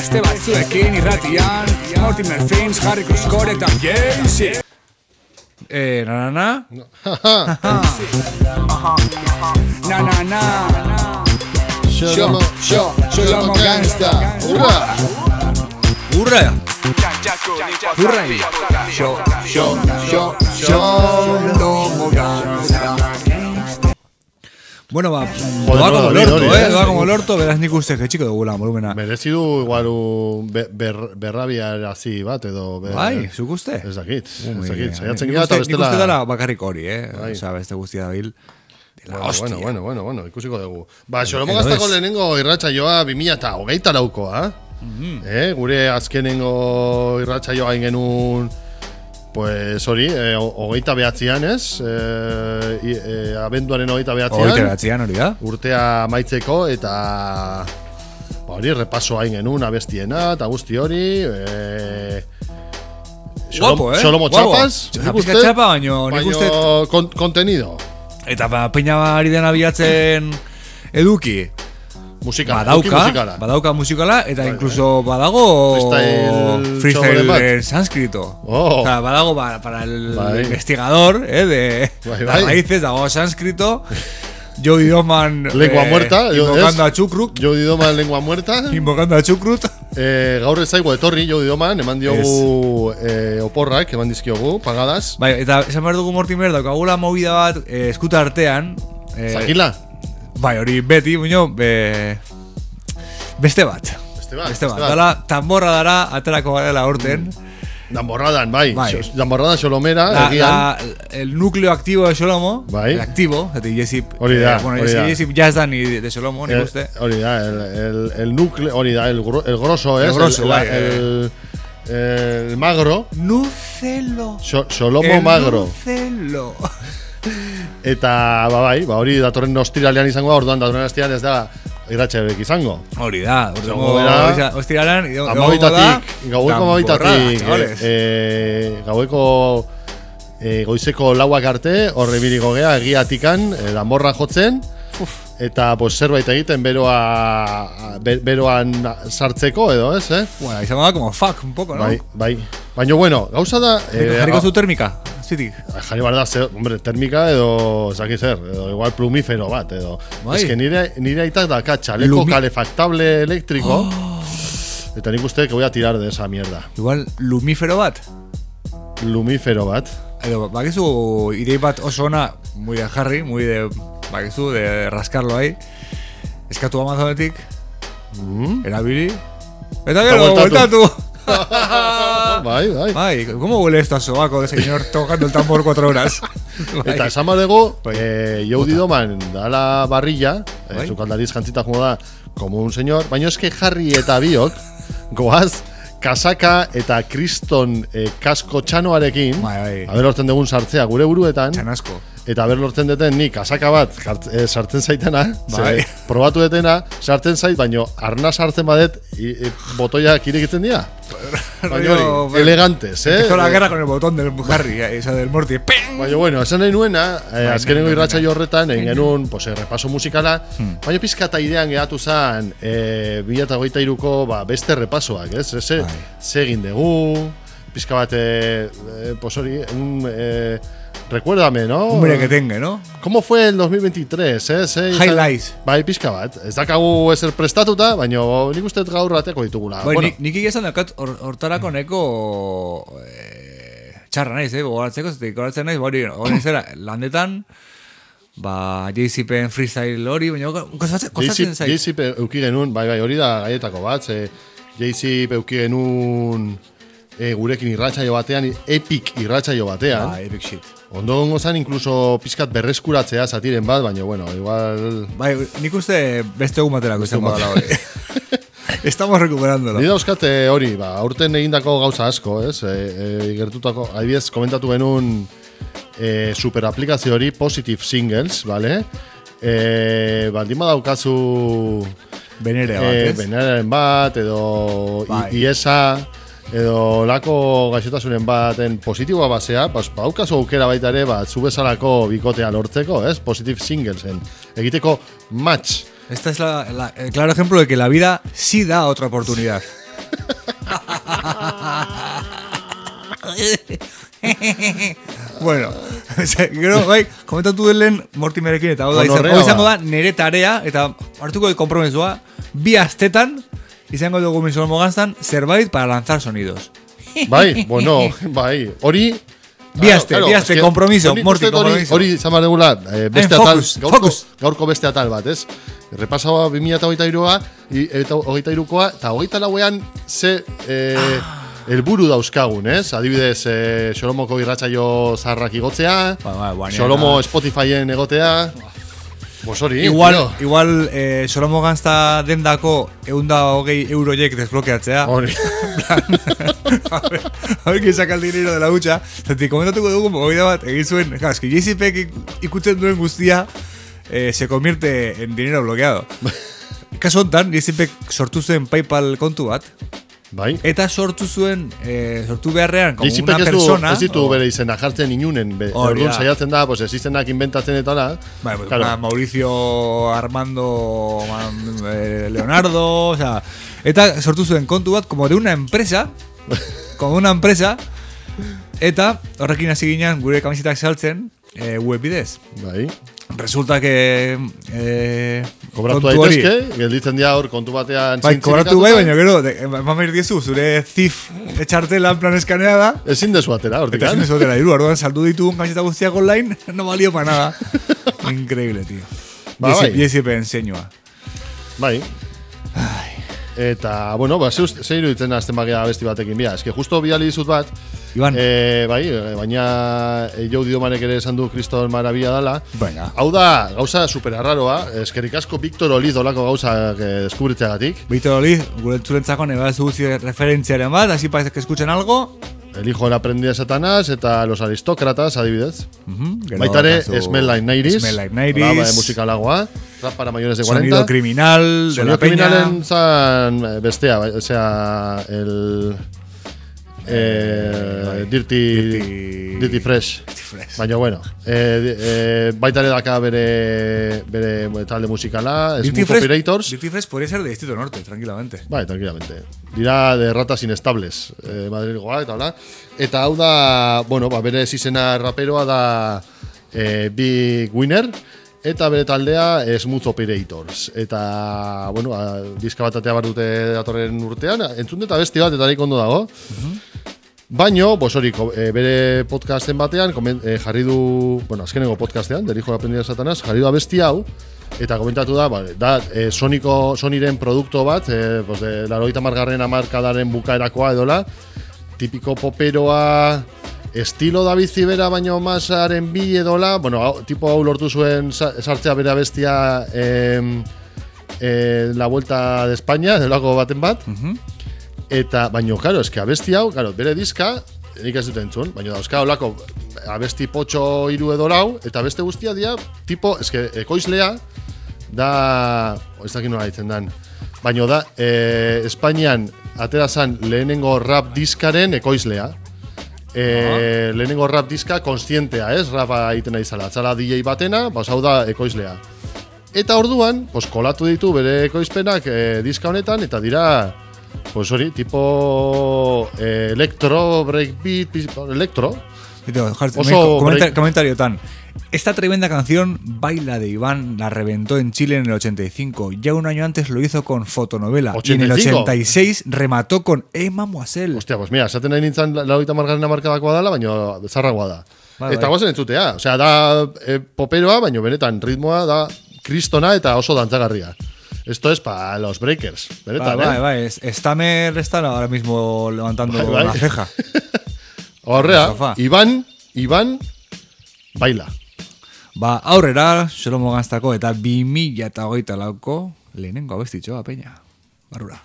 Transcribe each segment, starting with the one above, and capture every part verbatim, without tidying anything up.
Beste batzuekin irratian, Mortimer Fins, Harry Cruzcore eta Jay-Z. Eh, na na na. Na na na. Show, show, Sholomo Gangsta. Hurra! Hurra! Hurra! Show, show, show, Sholomo Gangsta. Bueno, va, Joder, doa no, como dori, lorto, dori, eh, eh. doa como lorto, beraz nik uste jetxiko dugula volumena. Merezi du igual un be- ber- berrabia erazi bat edo ber... Bai, zuk uste? Ez dakit, ez Ui, dakit. Saiatzen nik gira eta uste- Nik uste bestela... dela bakarrik hori, eh? Bai. Osa, beste guztia dabil. De la Bueno, hostia. bueno, bueno, bueno, bueno, ikusiko dugu. Ba, Xolomo Edo Gaztako ez. lehenengo irratsaioa bi mila hogeita laukoa. Eh, gure azkenengo irratsaioa egin genuen pues hori, eh, hogeita behatzean, ez? Eh, i- eh, abenduaren hogeita behatzean. Hogeita behatzean hori da. Urtea amaitzeko eta ba hori repaso hain genuen abestiena eta guzti hori eh, Guapo, eh? Xolomo Guapo. txapaz Txapa, nik pizka uste, txapa, baino nik baino uste- kon, kontenido Eta ba, peina ari den abiatzen eduki. musikala, eduki Badauka, musikala. badauka musikala, eta incluso badago Freestyle freestyle txoren bat. en sánscrito. Oh. O sea, badago para, para el Bai. investigador, eh, de Bai, las bai. raíces, dago sánscrito. Jody Doman Lengua muerta, yo- invocando es- a Chukrut, Jody Doman lengua muerta. invocando a Chukrut. eh, gaur ez zaigu etorri Jody Doman, eman diogu eh, oporrak, eman dizkiogu, pagadas. Bai, eta esan behar dugu Mortimer, daukagula movida bat eh, eskuta artean. Eh, Zakila? Bai, hori beti, muño, be, beste bat. Beste bat, Beste beste bat. bat. Dala, tamborra dara, aterako garela aurten. Damborradan, bai. Bai. Xo- Damborrada xolomera, La, egian. la, el núcleo activo de Xolomo, Bai. el activo, eta Jesip, Hori da, eh, bueno, hori da. Jesip ya ez da ni de Xolomo, ni El- uste. Hori da, el, el, el núcleo, hori da, el, gro- el grosso, El es, grosso, el, bai, el, el magro, Nucelo. xo, xolomo El magro. Nucelo. Eta, ba, bai, ba, hori datorren ostiralean izango da, orduan datorren ostiralean ez da irratxeabek izango. Hori da, Izango bera, ostiralan, Amabitatik, gaueko amabitatik, chavales. e, gaueko e, goizeko lauak arte, horre biriko gea, egiatikan, e, danborra jotzen, eta pues, zerbait egiten beroa, be, beroan sartzeko edo, ez, eh? Bueno, izango da como fuck, un poco, ¿no? Bai, bai. Baina, bueno, gauza da... Eh, Jarriko zu termika, zitik. Jarri bar da, ze, hombre, termika edo, zaki zer, edo igual plumífero bat, edo. Bai. Ez que nire, nire aitak daka txaleko Lumi- calefactable eléctrico, eta nik uste que voy a tirar de esa mierda. Igual lumífero bat. Lumífero bat. Edo, bakizu idei bat oso ona, muy de Harry, muy de, bakizu, de rascarlo ahí. Eskatu Amazonetik, Mm. erabili. Eta gero, bueltatu. bueltatu. Bai, bai. Bai, ¿cómo huele esto a sobaco de señor tocando el tambor cuatro horas? Bai. Eta esan badego, Bai. eh, Jody Doman da la barrilla, eh, Bai. sukaldariz jantzita jomo da, como un señor, baina eske Harry eta biok, goaz, kasaka eta kriston eh, kasko txanoarekin, Bai, bai. haber lortzen dugun sartzea gure buruetan, Txanasko. eta haber lortzen duten ni kasaka bat jart, eh, sartzen zaitena, Bai. ze, probatu detena, sartzen zait, baino arna sartzen badet, i, i, botoiak irekitzen dira. Baina Rollo, hori, elegantes, eh? Empezó la guerra con el botón del Harry, eh, esa del Morty. ¡Ping! Baina, bueno, esan nahi nuena, eh, Bai, azkenengo bai, bai, irratsaio bai. horretan, egin genuen, pues, eh, repaso musikala, Hmm. baina pizka eta idean gehatu zen, eh, bi mila hogeita hiruko ba, beste repasoak, ez? Ze, Bai. ze egin dugu, pizka bat, eh, eh, pues hori, un, eh, recuérdame, ¿no? Hombre que tenga, ¿no? ¿Cómo fue el dos mil veintitrés, eh? Ze, izan- Highlights. Bai, pizka bat, ez dakagu ezer prestatuta, baina nik uste dut gaur ateko ditugula. Bai, bueno, nik, nik egia esan daukat hor- hortarako neko eh, txarra naiz, eh, gogoratzeko, zetik gogoratzen naiz, hori, hori zera, landetan, ba, J-Zipen freestyle hori, baina kostatzen, kostatzen zait. Jay-Z euki genuen, bai, bai, hori da gaietako bat, ze Jay-Z euki genuen e, gurekin irratsaio batean, epic irratsaio batean. Ba, epic shit. Ondo gongo zan, incluso pizkat berreskuratzea zatiren bat, baina, bueno, igual... Bai, nik uste beste egun baterako izango dela hori. Estamos recuperándolo. Ni dauzkate hori, ba, aurten egindako gauza asko, ez? E, e, gertutako, adibidez, komentatu genuen e, super aplikazio hori, Positive Singles, vale? E, baldin badaukazu... Benere bat, Eh, ez? beneren bat, edo Bai. I- iesa, edo lako gaixotasunen baten positiboa basea, pues, paukazu aukera baita ere, bat, zu bezalako bikotea lortzeko, ez? Positive singlesen. Egiteko match. Esta es la, la- el claro ejemplo de que la vida sí da otra oportunidad. Bueno, gero, bai, komentatu den lehen Mortimerekin, eta hau da, izan, hau izango da nire tarea, eta hartuko kompromesua, bi astetan, izango dugu min Solomo Ganstan, zerbait para lanzar sonidos. Bai, bueno, bai, hori... Bi aste, bi aste, kompromiso, Morti, kompromiso. Hori, izan behar degula, eh, beste En atal, focus, gaurko, focus. gaurko beste atal bat, ez? Repasaua bi mila hogeita hirukoa, eta hogeita hirukoa, eta hogeita lauean ze eh, helburu dauzkagun, ez? Adibidez, eh, Solomoko irratsaio zaharrak igotzea, Ba, ba, ba, Solomo nena. Spotifyen egotea, pues hori, Igual, tío. igual eh, Solomo Gansta dendako eunda hogei euroiek desblokeatzea. Hori. A ver, a ver que saca el dinero de la hucha. Zati, komentatuko dugu, mogoida bat, egin zuen, claro, es que J C P ikutzen duen guztia eh, se convierte en dinero bloqueado. Kasu hontan, J C P sortu zuen PayPal kontu bat, Bai. eta sortu zuen, eh, sortu beharrean, como J C P una ez du, persona... ez ditu o- bere izena jartzen inunen, be, Hori orduan da. saiatzen da, pues, existenak inventatzen eta la. Bai, pues, Claro. Ma- Mauricio Armando man- eh, Leonardo, o sea, eta sortu zuen kontu bat como de una empresa, como una empresa, eta horrekin hasi ginen gure kamisetak saltzen eh, web bidez. Bai. Resulta que eh, Kobratu kontu hori- daitezke, gelditzen dira hor kontu batean Bai, kobratu bai, zintzilikatuta. baina gero, de- eman behar diezu, zure zif etxartela en plan eskaneada, Ezin dezu atera, hortik. eta ezin ez dutela iru, orduan saldu ditugun kamiseta guztiak online, no valio para nada. Increíble, tío. Ba, bai. J C P enseñoa. Bai. Eta, bueno, ba, ze, ze iruditzen azten bagia besti batekin, bia. Ez que justo biali dizut bat, Iban. eh, bai, eh, baina eh, Jou Diomanek ere esan du Kriston Marabia dala. Venga. Hau da, gauza super arraroa, eskerrik asko Victor Oliz dolako gauzak eh, deskubritzeagatik. Víctor Oliz, gure entzulentzako neba zuzi referentziaren bat, así parece que escuchen algo. El hijo del aprendiz de Satanás eta los aristócratas, adibidez. Uh-huh. Baita ere, Smell Like Nineties. Smell Like Nineties. Hola, ba, musikalagoa. Rap para mayores de cuarenta. Sonido criminal, de Sonido la peña. criminalen zan eh, bestea, bai, o sea, el... Eh, dirty, Dirty- dirty Fresh. Dirty Fresh. Baina, bueno, eh, di- eh, baita ere daka bere, bere talde musikala, Dirty Smooth Fresh, Operators. Dirty Fresh podría ser de Distrito Norte, tranquilamente. Bai, tranquilamente. Dira de ratas inestables, eh, Madrilgoa eta hola. Eta hau da, bueno, ba, bere zizena raperoa da eh, Big Winner, eta bere taldea eh, Smooth Operators. Eta, bueno, a, diska bat atea bardute datorren urtean, entzun eta besti bat, eta nik ondo dago. Baino, bos hori, ko- eh, bere podcasten batean, komen, eh, jarri du, bueno, azkenengo podcastean, del hijo de aprendiz de Satanás, jarri du abesti hau, eta komentatu da, ba, da eh, Soniko, Soniren produkto bat, eh, pues de laurogeita hamargarren hamarkadaren bukaerakoa edola, tipiko poperoa, estilo David Zibera, baino masaren bi edola, bueno, hau, tipo hau lortu zuen sa- sartzea bere abestia eh, eh, La Vuelta de España, delako baten bat, eta, baino, claro, eske abesti hau, claro, bere diska, nik ez dut entzun, baina dauzka olako abesti potxo hiru edo lau, eta beste guztia dia, tipo, eske ekoizlea, da, ez dakit nola ditzen dan, baina da, e, Espainian atera zan lehenengo rap diskaren ekoizlea. E, lehenengo rap diska konstientea, ez? Rapa egiten nahi zala. Atzala D J batena, pues hau da ekoizlea. Eta orduan, pues kolatu ditu bere ekoizpenak e, diska honetan, eta dira, pues hori, tipo e, electro, breakbeat, pi- electro. Oso Oso break- Comentariotan. Esta tremenda canción, Baila de Iván, la reventó en Chile en el ochenta y cinco. Ya un año antes lo hizo con Fotonovela. Y en el ochenta y cinco. ochenta y seis remató con Emma Moiselle. Hostia, pues mira, esaten nahi nintzen laurogeita hamargarren hamarkadakoa dala, baina zarragoa da. Bai, Eta bai. gozen entzutea. Osea, da e, poperoa, baina benetan ritmoa da kristona eta oso dantzagarria. Esto es para los breakers. Benetan, Vale, vale, eh? vale. Es- Stamer está ahora mismo levantando Bai, bai. la ceja. Horrea, El sofá. Iván, Iván, baila. Ba, aurrera, Solomo Ganstako eta bi mila eta hogeita lauko lehenengo abestitxoa, peña. Barrura.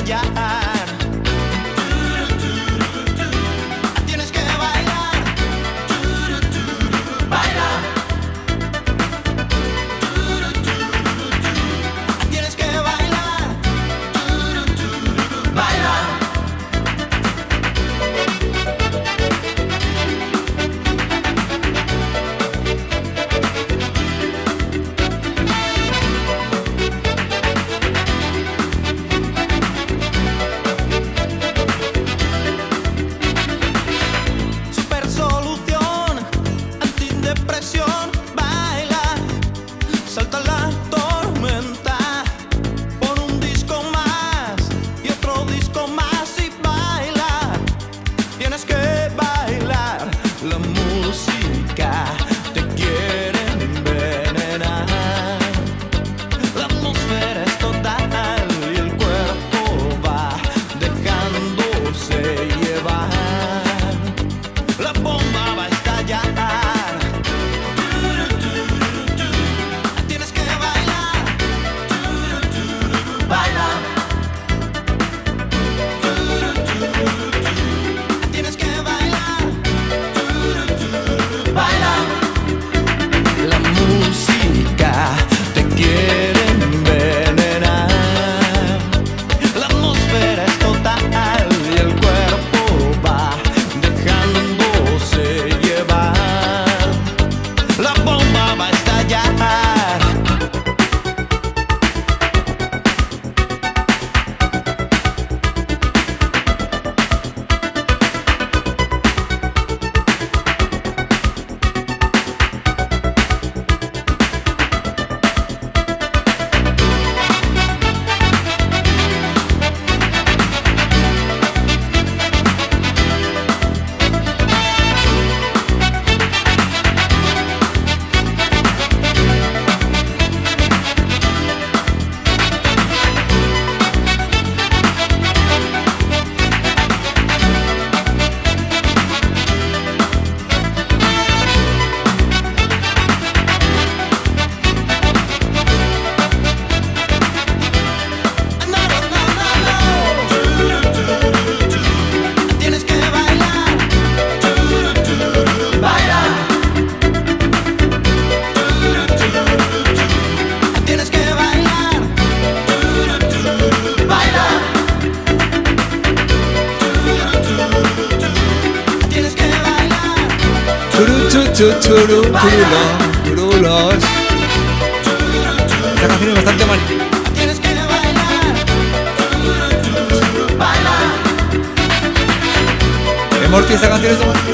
estallar. Tienes que bailar. Baila. Tienes que bailar. Baila. Super solución, antidepresión, baila, salta la tormenta, pon un disco más y otro disco más y baila, tienes que bailar, la música te quiere envenenar, la atmósfera es total y el cuerpo va dejándose llevar. La bomba va a estallar. Tienes que bailar. Baila. Tienes que bailar. Baila. La música te quiere envenenar. La atmósfera es total y el cuerpo va dejándose llevar. La bomba va a estallar. No, no, no, no, no. Tienes que bailar. Baila. Tienes que bailar. Baila. Tienes que bailar. Churu, chu, chu, churu, churulo, churulos. Esta canción es bastante mal. Tienes que bailar. Baila. ¿Es Morty esta canción es de mal?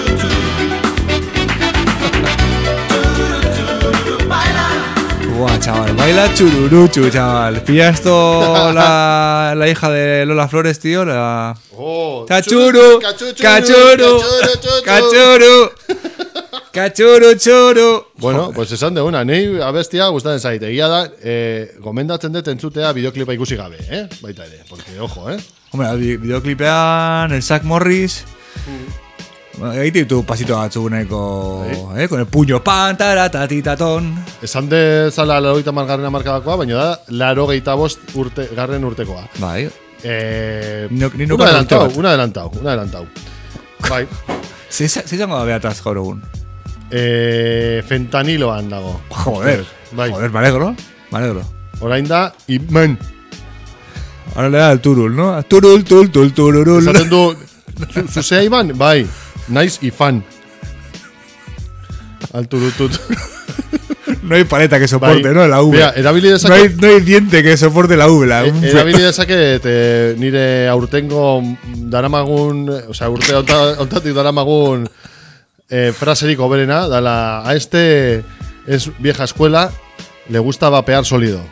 Buah, chaval, baila chururuchu, chaval. ¿Pilla esto la, la hija de Lola Flores, tío? La... Oh, Cachuru, cachuchuru, cachuru, chuchu. cachuru, cachuru, churu. Bueno, pues esan de una, nei abestia gustatzen zait. Egia da, eh, gomendatzen dut entzutea bideoklipa ikusi gabe, eh? Baita ere, porque ojo, eh? Hombre, el vi- videoclipean el Zack Morris. Ahí tiene tu pasito batzuneko, eh, con el puño pan, taratatitatón. Esan de zala laurogeita margarrena markadakoa, baina da laurogeita bost urte, garren urtekoa. Bai. Eh, Ni- ni un nuke adelantado, urte bat. un adelantado, un adelantado. Bai. Se izango da behataz gaur egun. Eh, fentaniloan dago. Joder, Bai. joder, me alegro, me alegro. Orain da, imen. Ahora le da el turul, ¿no? Turul, tul, tul, tururul. Esaten du, zu- zuzea iban? Bai, naiz ifan. Alturutut. No hay paleta que soporte, Bai. ¿no? La V. Mira, erabili no, dezake, hay, no hay diente que soporte la V. La e- un fe- erabili dezake te, nire aurtengo daramagun, o sea, urte onta- ontatik daramagun eh, fraserik oberena, dala, a este es vieja escuela, le gusta vapear sólido.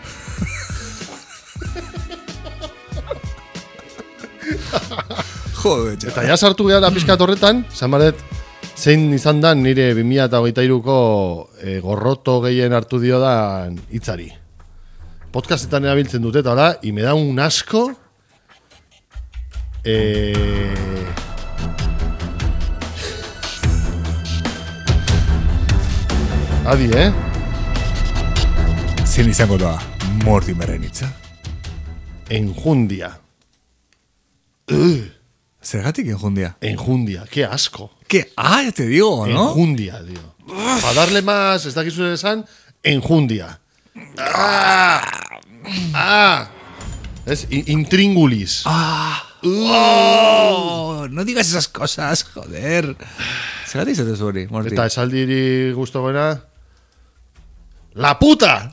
Joder, Eta chaval. ja sartu gara pizkat horretan, zamaret, zein izan da nire bi mila hogeita hiruko e, gorroto gehien hartu dio da hitzari. Podcastetan erabiltzen dute eta hola, y me da un asco. Eh... Adi, eh? Zein izango da Mortimerren hitza. Enjundia. Uh, Zergatik enjundia. enjundia, qué asco. ¿Qué? Ah, ya te digo, ¿no? Enjundia, tío. Para darle más, ez dakizu esan, enjundia. Ah, ah. Es in- intríngulis. Ah. Oh, no digas esas cosas, joder. Zergatik zate zuri, Morty. Eta esaldiri gustoena. La puta!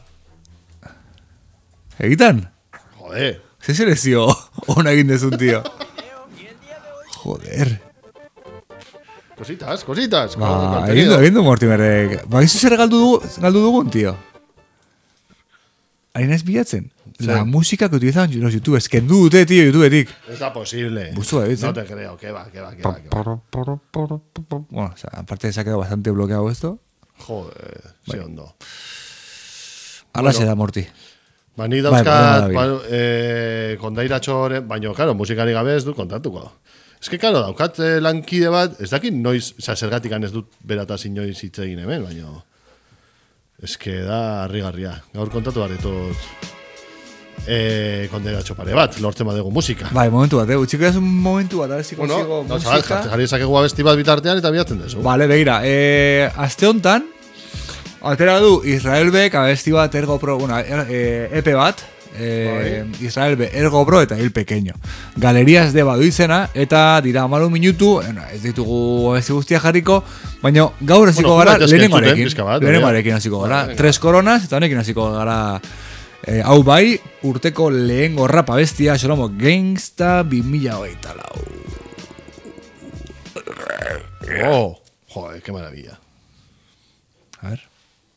Egitan? Joder. Ze selezio ona egin dezun, tío. Joder. Cositas, cositas. Ba, con egin contenido. du, egin du Mortimerrek. Ba, gizu zer galdu, dugu, galdu dugun, tío. Hain ez bilatzen. La música que utilizan los youtubers. Kendu dute, tío, youtuberik. Ez da posible. Busto de No ¿eh? te creo, que va, que va, que va. Que va. Bueno, o sea, aparte se ha quedado bastante bloqueado esto. Joder, ze ondo. Ahora se da Morty. Ba, ni Bai, dauzkat, bai, bai. ba, eh, kondairatxoren, baina, claro, musikari gabe ez dut kontatuko. Ez que, claro, daukat eh, lankide bat, ez dakit noiz, oza, zergatik ez dut berataz inoiz hitz egin hemen, baina... Ez que da harrigarria. Gaur kontatu behar ditut eh, kondairatxo pare bat, lortzen badegu musika. Bai, momentu bat, eh? Utxiko ez un momentu bat, a ver si Bueno, consigo no, chaval, música. jarri ezakegu abesti bat bitartean eta bilatzen dezu. Vale, begira, eh, aste hontan, atera du Israel Bek abesti bat ergo pro, bueno, er, eh, E P bat, eh, Israel Be, ergo pro eta hil pequeño. Galerías de badu izena, eta dira amalu minutu, bueno, ez ditugu abesti guztia jarriko, baina gaur hasiko Bueno, gara daitezke entzuten, lehenengoarekin. pixka bat, Lehenengoarekin hori da. hasiko gara. Vale, venga. Tres coronas, eta honekin hasiko gara. Eh, hau bai, urteko lehengo rap abestia, Xolomo Gangsta bi mila hogeita lau. Oh, joder, qué maravilla. A ver.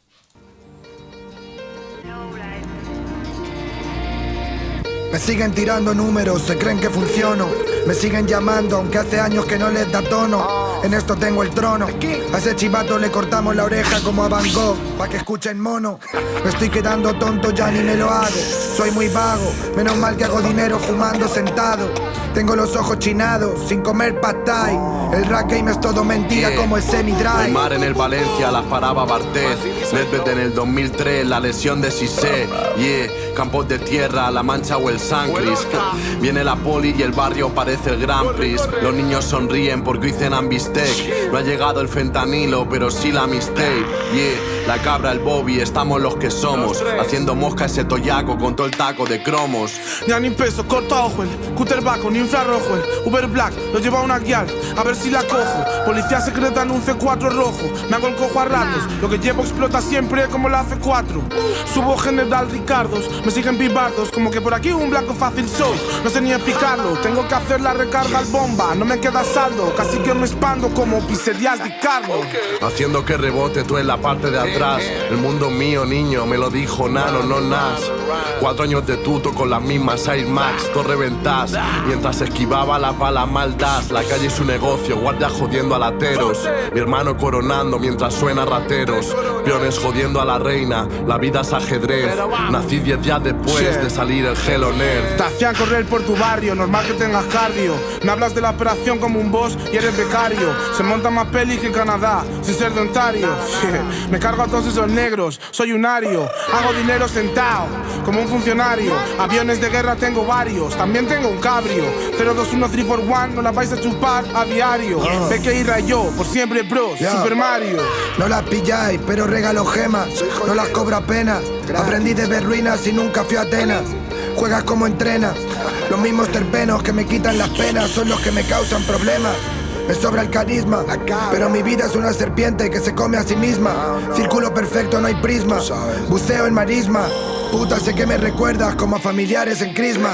Me siguen tirando números, se creen que funciono. Me siguen llamando, aunque hace años que no les da tono. En esto tengo el trono. A ese chivato le cortamos la oreja como a Van Gogh, pa' que escuchen mono. Me estoy quedando tonto, ya ni me lo hago. Soy muy vago, menos mal que hago dinero fumando sentado. Tengo los ojos chinados, sin comer pad thai. El rap game es todo mentira, Yeah. como el semi-dry. Neymar en el Valencia, las paraba Bartés. Nedved en el dos mil tres, la lesión de Cissé. Yeah, campos de tierra, La Mancha o el San Cris. Viene la poli y el barrio parece el Grand Prix. Los niños sonríen porque hoy cenan bistec. No ha llegado el fentanilo, pero sí la mistake. Yeah, la cabra, el Bobby, estamos los que somos. Haciendo mosca ese toyaco con todo el taco de cromos. Ya ni peso, corta ojo, el cúter baco, ni infrarrojo, el Uber Black, lo lleva una guial, a ver si la cojo. Policía secreta en un C cuatro rojo, me hago el cojo a ratos, lo que llevo explota siempre como la C cuatro. Subo General Ricardos, me siguen pibardos, como que por aquí un blanco fácil soy, no sé ni explicarlo. Tengo que hacer la recarga al bomba, no me queda saldo, casi que me expando como pizzerías de Carlos. Haciendo que rebote tú en la parte de atrás. El mundo mío, niño, me lo dijo Nano, no Nas. Cuatro años de tuto con las mismas Air Max, todo reventás. Mientras esquivaba las balas maldas. La calle es su negocio, guardia jodiendo a lateros. Mi hermano coronando mientras suena rateros. Peones jodiendo a la reina, la vida es ajedrez. Nací diez días después de salir el Hell on Earth. Te hacían correr por tu barrio, normal que tengas cardio. Me hablas de la operación como un boss y eres becario. Se monta más peli que en Canadá, sin ser de Ontario. Me cargo a todos esos negros, soy un ario. Hago dinero sentado, como un funcionario. Aviones de guerra tengo varios, también tengo un cabrio. Cero dos uno tres cuatro uno, no la vais a chupar a diario. Ve que irá yo, por siempre bros, Ya. Super Mario. No las pilláis, pero regalo gemas. No las cobro apenas. Aprendí de ver ruinas y nunca fui a Atenas. Juegas como entrenas. Los mismos terpenos que me quitan las penas son los que me causan problemas. Me sobra el carisma, pero mi vida es una serpiente que se come a sí misma. Círculo perfecto, no hay prisma. Buceo en marisma. Puta, sé que me recuerdas como a familiares en crisma.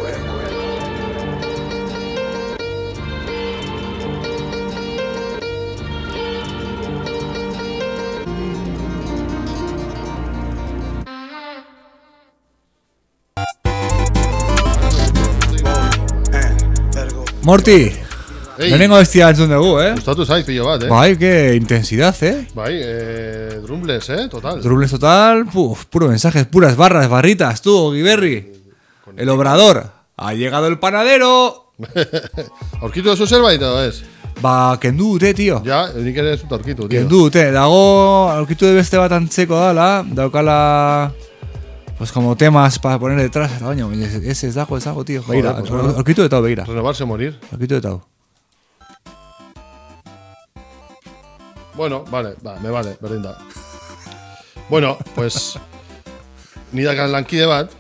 Morty, Ei, lehenengo bestia entzun dugu, eh? gustatu zait pillo bat, eh? Bai, qué intensidad, eh? Bai, eh, drumbles, eh, total. Drumbles total, puf, puro mensajes, puras barras, barritas, tú, Guiberri. El obrador. Ha llegado el panadero. Aurkitu duzu zerbait edo ez? Ba, kendu dute, tío. Ja, nik ere ez dut aurkitu, tío. Kendu dute, dago, aurkitu de beste bat antzeko dala, daukala... Pues como temas para poner detrás, baina, ese ez dago, ez dago, tío. Begira, Joder, pues bueno. orkitu eta begira. Renovarse o morir. Orkitu eta. Bueno, vale, va, me vale, berdin da. Bueno, pues nidakan lankide bat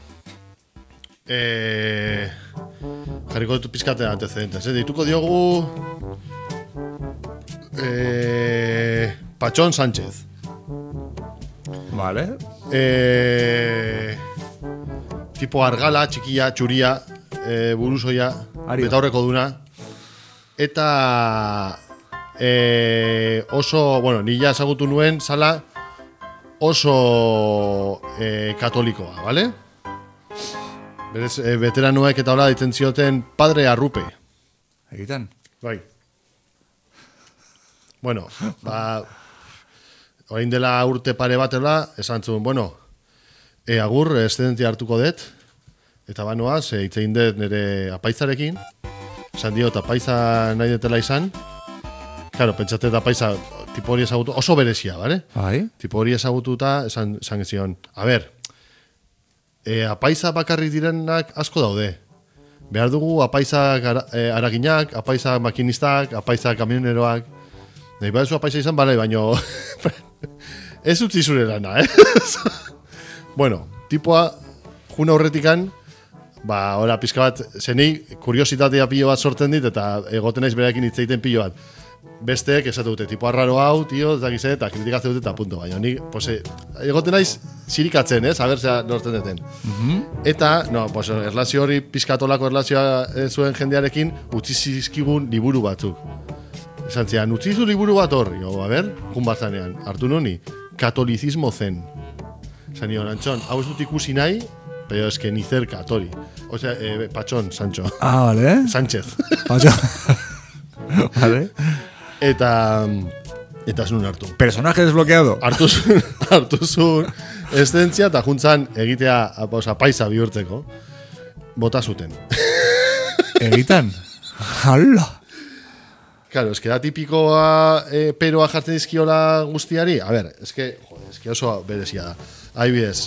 eh, jarriko ditu pizkate antecedentes, eh? Dituko diogu eh, Patxon Sánchez. Vale. Eh, tipo argala, txikia, txuria, eh, buruzoia, Ario. betaurreko duna. Eta eh, oso, bueno, nila ezagutu nuen zala oso eh, katolikoa, ¿vale? Berez, eh, veteranoek eta hola ditzen zioten Padre Arrupe. Egitan. Bai. Bueno, ba, orain dela urte pare batela, esan zuen, bueno, e, agur, estudentia hartuko dut, eta banoaz, e, itzein dut nire apaitzarekin, esan diot, apaiza nahi dutela izan, claro, pentsate eta apaiza, tipo hori ezagutu, oso berezia, bale? Bai. Tipo hori ezagututa, esan, esan zion, a ber, e, apaiza bakarrik direnak asko daude, behar dugu apaizak ara, e, araginak, apaizak makinistak, apaizak kamioneroak, nahi badezu apaiza izan, bale, baino ez utzi zure lana, eh? Bueno, tipoa, juna horretikan, ba, ora, pizka bat, zenei, kuriositatea pilo bat sortzen dit, eta egoten naiz berakin hitzeiten pilo bat. Besteek esatu dute, tipo arraro hau, tio, ez dakize, eta kritikatzen dute, eta punto, baina nik, pues, egoten naiz zirikatzen, ez, abertzea lortzen duten. Mm-hmm. Eta, no, pues, erlazio hori, pizkatolako erlazioa zuen jendearekin, utzi zizkigun liburu batzuk. Esan zian, utzizu liburu bat horri, o, a ber, kun batzanean, hartu noni, katolizismo zen. Esan nion, Antxon, hau ez dut ikusi nahi, pero es que ni cerca, tori. O sea, eh, Patxon, Sancho. Ah, vale. Sánchez. Patxon. Vale. Eta, eta zenun hartu. Personaje desbloqueado. Hartu zuen, hartu zuen, estentzia, eta juntzan egitea, oza, paisa bihurtzeko, bota zuten. Egitan. Hala. Claro, es que da tipikoa eh, peroa jartzen dizkiola guztiari. A ver, es que, joder, es que oso berezia da. Adibidez,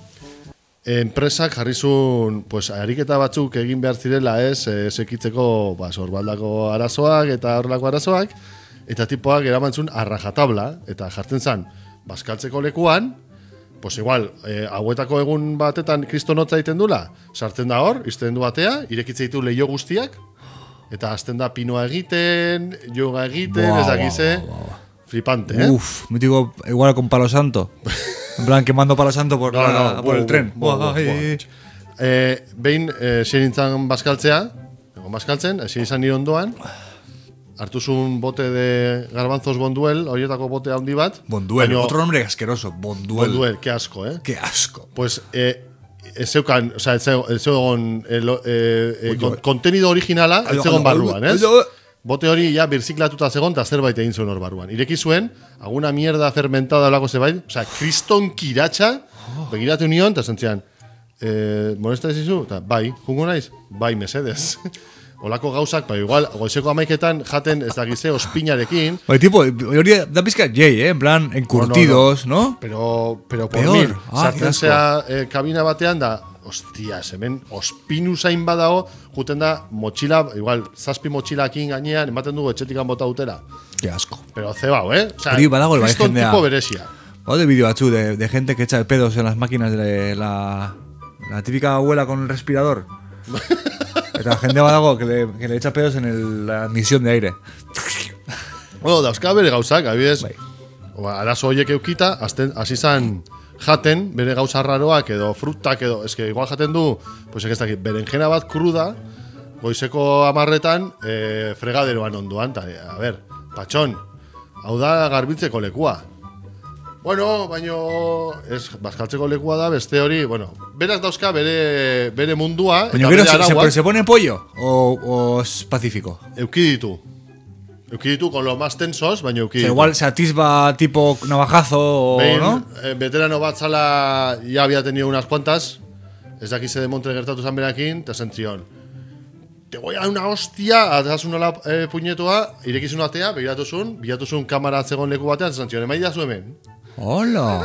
enpresak jarri zuen, pues, ariketa batzuk egin behar zirela, ez, eh, sekitzeko, ba, sorbaldako arazoak eta horrelako arazoak, eta tipoak eraman zuen arrajatabla, eta jartzen zen, bazkaltzeko lekuan, pues igual, eh, hauetako egun batetan kristonotza egiten dula, sartzen da hor, izten du batea, irekitze ditu leio guztiak, eta azten da pinoa egiten, yoga egiten, Buah, ez dakize, buah, buah. flipante, eh? Uf, mítico, igual con Palo Santo. En plan, quemando Palo Santo por, No, la, no, por bu, el tren. bu, bu, Buah, bu, ai. Eh, behin, eh, zer nintzen bazkaltzea, egon bazkaltzen, ezin izan nire ondoan, hartu zuen bote de garbanzos bonduel, horietako bote handi bat. Bonduel, baino- otro nombre asqueroso. Bonduel. Bonduel, que asco, eh? Qué asco. Pues, eh, ez zeukan, o sea, ez zegoen eh, eh, kon, kontenido originala, ez zegoen barruan, ez? Bote hori ja birziklatuta zegoen, eta zerbait egin zuen hor barruan. Ireki zuen, alguna mierda fermentada olako zebait, o sea, kriston kiratxa, begiratu nion, eta zentzian, eh, molesta ez izu? Eta, bai, jungo naiz? Bai, mesedez. Olako gauzak, ba, igual, goizeko amaiketan jaten ez dakize ospinarekin, Oye, tipo, hori da pizka jay, eh? En plan, encurtidos, ¿no? no? Pero, pero por Peor. mil, Ah, qué sartzen asco. zea eh, kabina batean da, hostia, hemen ospinu zain badago, juten da, motxila, igual, zazpi motxilakin gainean, ematen dugu etxetikan bota dutela. Qué asco. Pero cebao, eh? O sea, Hori badago, bai, kriston jendea. tipo berezia. O de vídeo batzu de, de gente que echa pedos en las máquinas de la, la típica abuela con el respirador. Eta jende badago que le, que le echa pedos en el, la admisión de aire. Bueno, dauzka bere gauzak, abidez, Bai. ba, arazo horiek eukita, azten, hasi zan jaten, bere gauza raroak edo frutak edo, eske igual jaten du, pues ez dakit, berenjena bat kruda, goizeko amarretan, eh, fregaderoan onduan, ta, a ber, Patxon, hau da garbitzeko lekua. Bueno, baino, ez, bazkaltzeko lekua da, beste hori, bueno, beraz dauzka bere, bere mundua, Coño, eta pero bere se, se, arauak, ¿se pone pollo o, o es pacífico? euki ditu. Euki ditu con los más tensos, baina euki O sea, ditu. igual se atisba tipo navajazo o, Behin, ¿no? eh, veterano bat zala ya había tenido unas cuantas, ez dakize de Montre gertatu zan berakin, eta zentzion, te voy a dar una hostia, atazun nola eh, puñetua, irekizun atea, begiratuzun, bilatuzun kamara zegoen leku batean, zentzion, emaida zu hemen. Hola.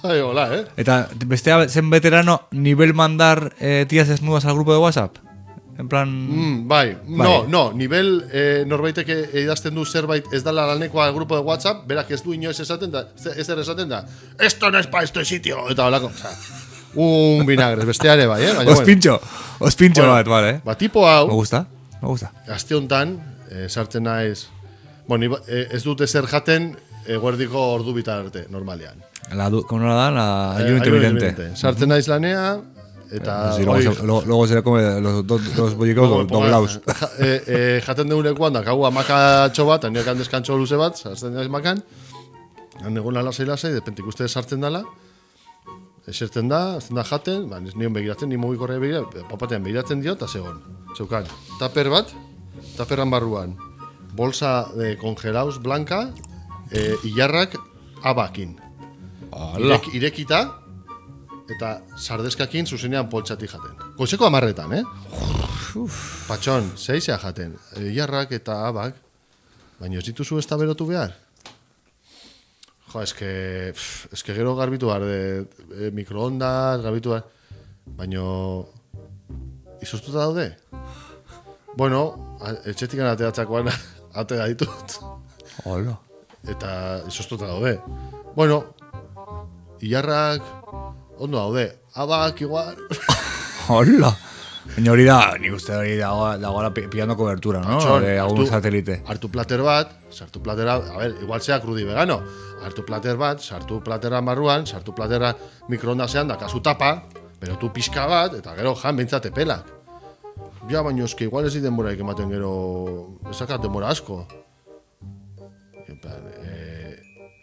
Bai, hola, eh? Eta bestea zen veterano nivel mandar eh, tías desnudas al grupo de WhatsApp. En plan... Mm, bai, no, bai. no, nivel eh, norbaitek idazten du zerbait ez dala lanekoa al grupo de WhatsApp, berak ez du inoiz esaten da, ez er esaten da, esto no es pa este sitio, eta holako, o sea, un vinagre, bestea ere bai, eh? Baina, Os pincho, os pincho bueno, bat, vale, eh? Ba, tipo hau, Me gusta, me gusta. aste honetan, eh, sartzen naiz, bueno, ni, eh, ez dute zer jaten eguerdiko ordu bitar arte, normalean. La, ¿Cómo no la dan? La Eh, ayuno intermitente. intermitente. Sartzen naiz lanea, eta... Sí, luego, se, luego, luego se le come los, do, los bollicaos do, doblaus. Ja, e, e, jaten dugu lekuan da, gau amakatxo bat, anekan deskantxo luze bat, sartzen naiz makan, anegun lasai-lasai, depentik uste sartzen dala, esertzen da, azten da jaten, ba, nion begiratzen, ni mugikorrea begiratzen, papatean begiratzen dio, eta zegoen. Zeukan, taper bat, taperran barruan, bolsa de congelaus blanca, e, ilarrak abakin. Irek, irekita, eta sardeskakin zuzenean poltsatik jaten. Goizeko amarretan, eh? Patxon, zeizea jaten. E, ilarrak eta abak, baina ez dituzu ez da berotu behar. Jo, eske, pff, eske gero garbitu behar, de, e, mikroondas, garbitu behar, baina izoztuta daude? Bueno, a- etxetik ateatzakoan atera ditut. Hola. Eta izoztuta daude. Bueno, ilarrak ondo daude. Abak igual. Hola. Baina hori da, nik uste hori dago, dagoela pi- pillando cobertura, ¿no? Patxon, De algún hartu- satélite. Hartu plater bat, sartu platera, a ver, igual sea krudi vegano. Hartu plater bat, sartu platera marruan, sartu platera mikroondasean, da kasu tapa, pero tu pixka bat, eta gero jan behintzate pelak. Ja, baina eske igual ez di denboraik ematen gero, ezakat denbora asko. En plan, eh...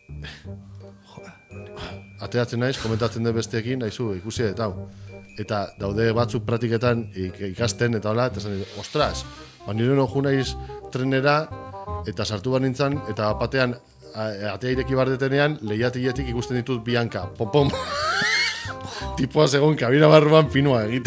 Ateratzen naiz, komentatzen dut besteekin, naizu, ikusi eta hau. Eta daude batzuk praktiketan ik- ikasten eta hola, eta esan dit, ostras, ba nire no naiz trenera, eta sartu bar nintzen, eta batean a- atea ireki bar detenean, lehiatiletik ikusten ditut bianka, pom pom. Tipoa segon kabina barruan pinua egite.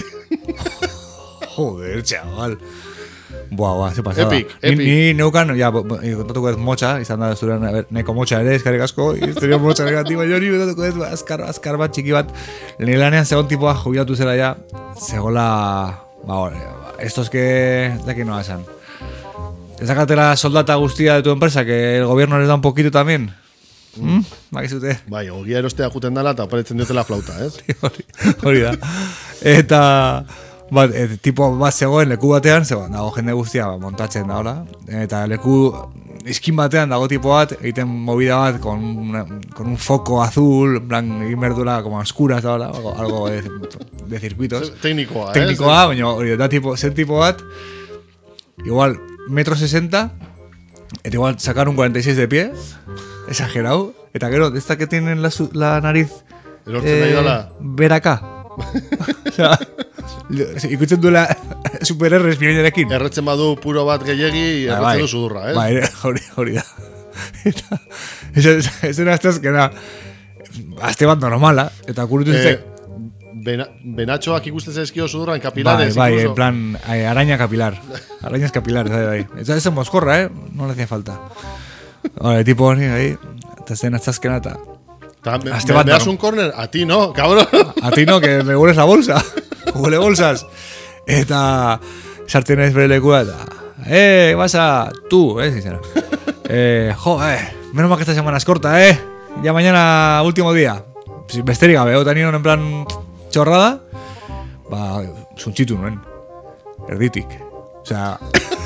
Joder, chaval. Buah, buah, ze pasada. Epic, ni, epic. Ni neukan, ja, bo- bo- kontatuko ez motxa, izan da zuren, a ver, neko motxa ere, eskarrik asko, historia motxa negatiba, jori, kontatuko ez, ba, azkar, azkar bat, txiki bat, nire lanean segon tipoa jubilatu zela ja, segola, ba, hori, estos que, de aquí no esan. Sácate la soldata guztia de tu empresa, que el gobierno les da un poquito también. ¿Mm? Bakizute. Bai, ogia erostea juten dala, eta aparetzen diotela flauta, ez? Hori, hori da. Eta bat, et, tipo bat zegoen leku batean, zegoen, dago jende guztia ba, montatzen da, hola. Eta leku iskin batean dago tipo bat, egiten movida bat con, una, con un foco azul, en plan, egin berdula, como oscuras, da, hola, algo, algo de, de circuitos. Teknikoa, eh? Teknikoa, baina hori da tipo, zen tipo bat, igual, metro sesenta, eta igual sacar un cuarenta y seis de pie, exagerado, eta gero, esta que tienen la, su- la nariz Erortzen nahi dala. beraka. Osea, ikutzen duela supererrez birainarekin. Erretzen badu puro bat gehiegi, erretzen du sudurra, eh? Bai, hori, hori da. Eta, ez ez dena aztazkena, azte bat normala, eta kurutu Eh, zitzek. bena, benatxoak ikusten zaizkio sudurran, Bai, kapilares, bai, incluso. en plan, eh, araña capilar. Arañas capilares, bai, bai. Ez es moscorra, eh? No le hacía falta. Vale, tipo hori, ahí, eta zen aztazkena, eta... Ta, me, Azte me, bat me das norm- un corner, a ti no, cabrón. A ti no, que me hueles la bolsa. Huele bolsas. Eta sartzen naiz bere lekua eta eh, vas a tú, eh, sincera. Eh, jo, eh, menos mal que esta semana es corta, eh. Ya mañana último día. Si besterik gabe, eta nien en plan chorrada, ba, suntxitu nuen. Erditik. O sea,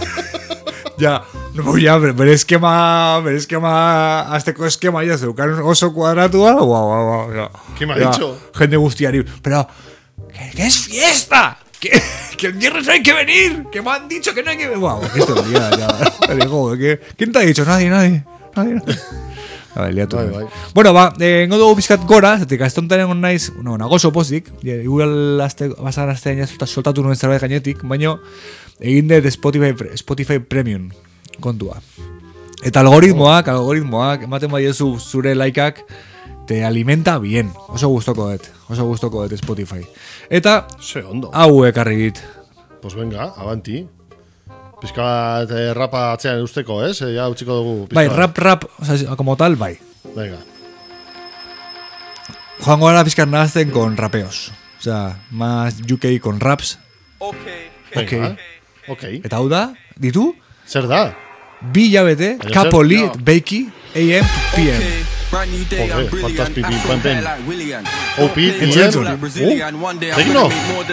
ja, no, ja, bere eskema, bere eskema, azteko eskema, ja, zeukan oso kuadratua, guau, guau, guau, ja. ¿Qué me ha Ja, dicho? Gente guztiari, pero, que, que es fiesta, que, que el viernes no hay que venir, que me han dicho que no hay que venir. Guau, que esto ya, ya, ya, joder, que, ¿quién te ha dicho? Nadie, nadie, nadie, nadie. Bai, liatu. Bai, nuen. bai. Bueno, ba, eh, engo dugu pizkat gora, zetik astontaren on naiz, no, nagozo pozik, igual azte, basar astean ja solta- soltatu nuen zerbait gainetik, baino egin dut Spotify, Spotify Premium kontua. Eta algoritmoak, algoritmoak, ematen badiezu zure laikak, te alimenta bien. Oso gustoko dut, oso gustoko dut Spotify. Eta Se ondo. hau ekarri dit. Pues venga, avanti. Pizka bat eh, rapa atzean usteko, ez? Eh, ja utziko dugu. pizka Bai, bat. rap, rap, o sea, como tal, bai. Venga. Joango gara pizkat nahazten con rapeos. O sea, más U K con raps. Venga, ok. Eta hau da, ditu? Zer da? Bi hilabete, Baina Capo zer? Lee, Bakey, A M to P M. Joder, cuántas pipi, pen, pen. O P, P M. Entzun. Uh, Tekno.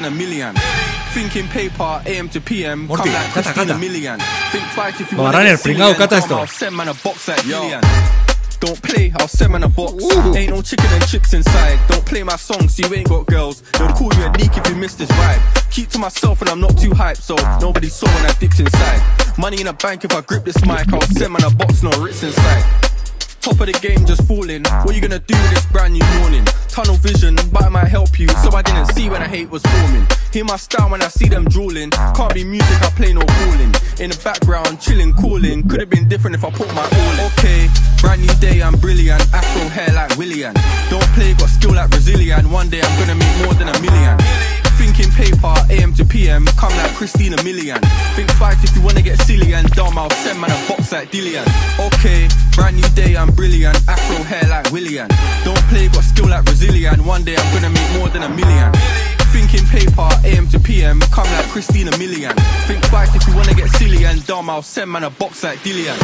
Thinking paper, A M to P M, Morty, come like kata, Christina kata. Milian. Think twice if you Ba, wanna runner, get silly pringao, and kata dumb, esto. I'll send man a box like Gillian. Don't play, I'll send man a box. Ain't no chicken and chips inside. Don't play my songs, so you ain't got girls. They'll call you a leak if you miss this vibe. Keep to myself and I'm not too hyped, so nobody saw when I dipped inside. Money in a bank if I grip this mic, I'll send man a box, no Ritz inside. Top of the game just falling. What you gonna do with this brand new morning? Tunnel vision, but it might help you. So I didn't see when the hate was forming. Hear my style when I see them drooling. Can't be music, I play no calling. In the background, chilling, cooling. Could have been different if I put my all in. Okay, brand new day, I'm brilliant. Afro hair like Willian. Don't play, got skill like Brazilian. One day I'm gonna make more than a million. Thinking paper, A M to P M, come like Christina Milian. Think twice if you wanna get silly and dumb, I'll send man a box like Dillian. Okay, brand new day, I'm brilliant. Afro hair like Willian. Don't play, got skill like Brazilian. One day I'm gonna make more than a million. Thinking paper, A M to P M, come like Christina Milian. Think twice if you wanna get silly and dumb, I'll send man a box like Dillian.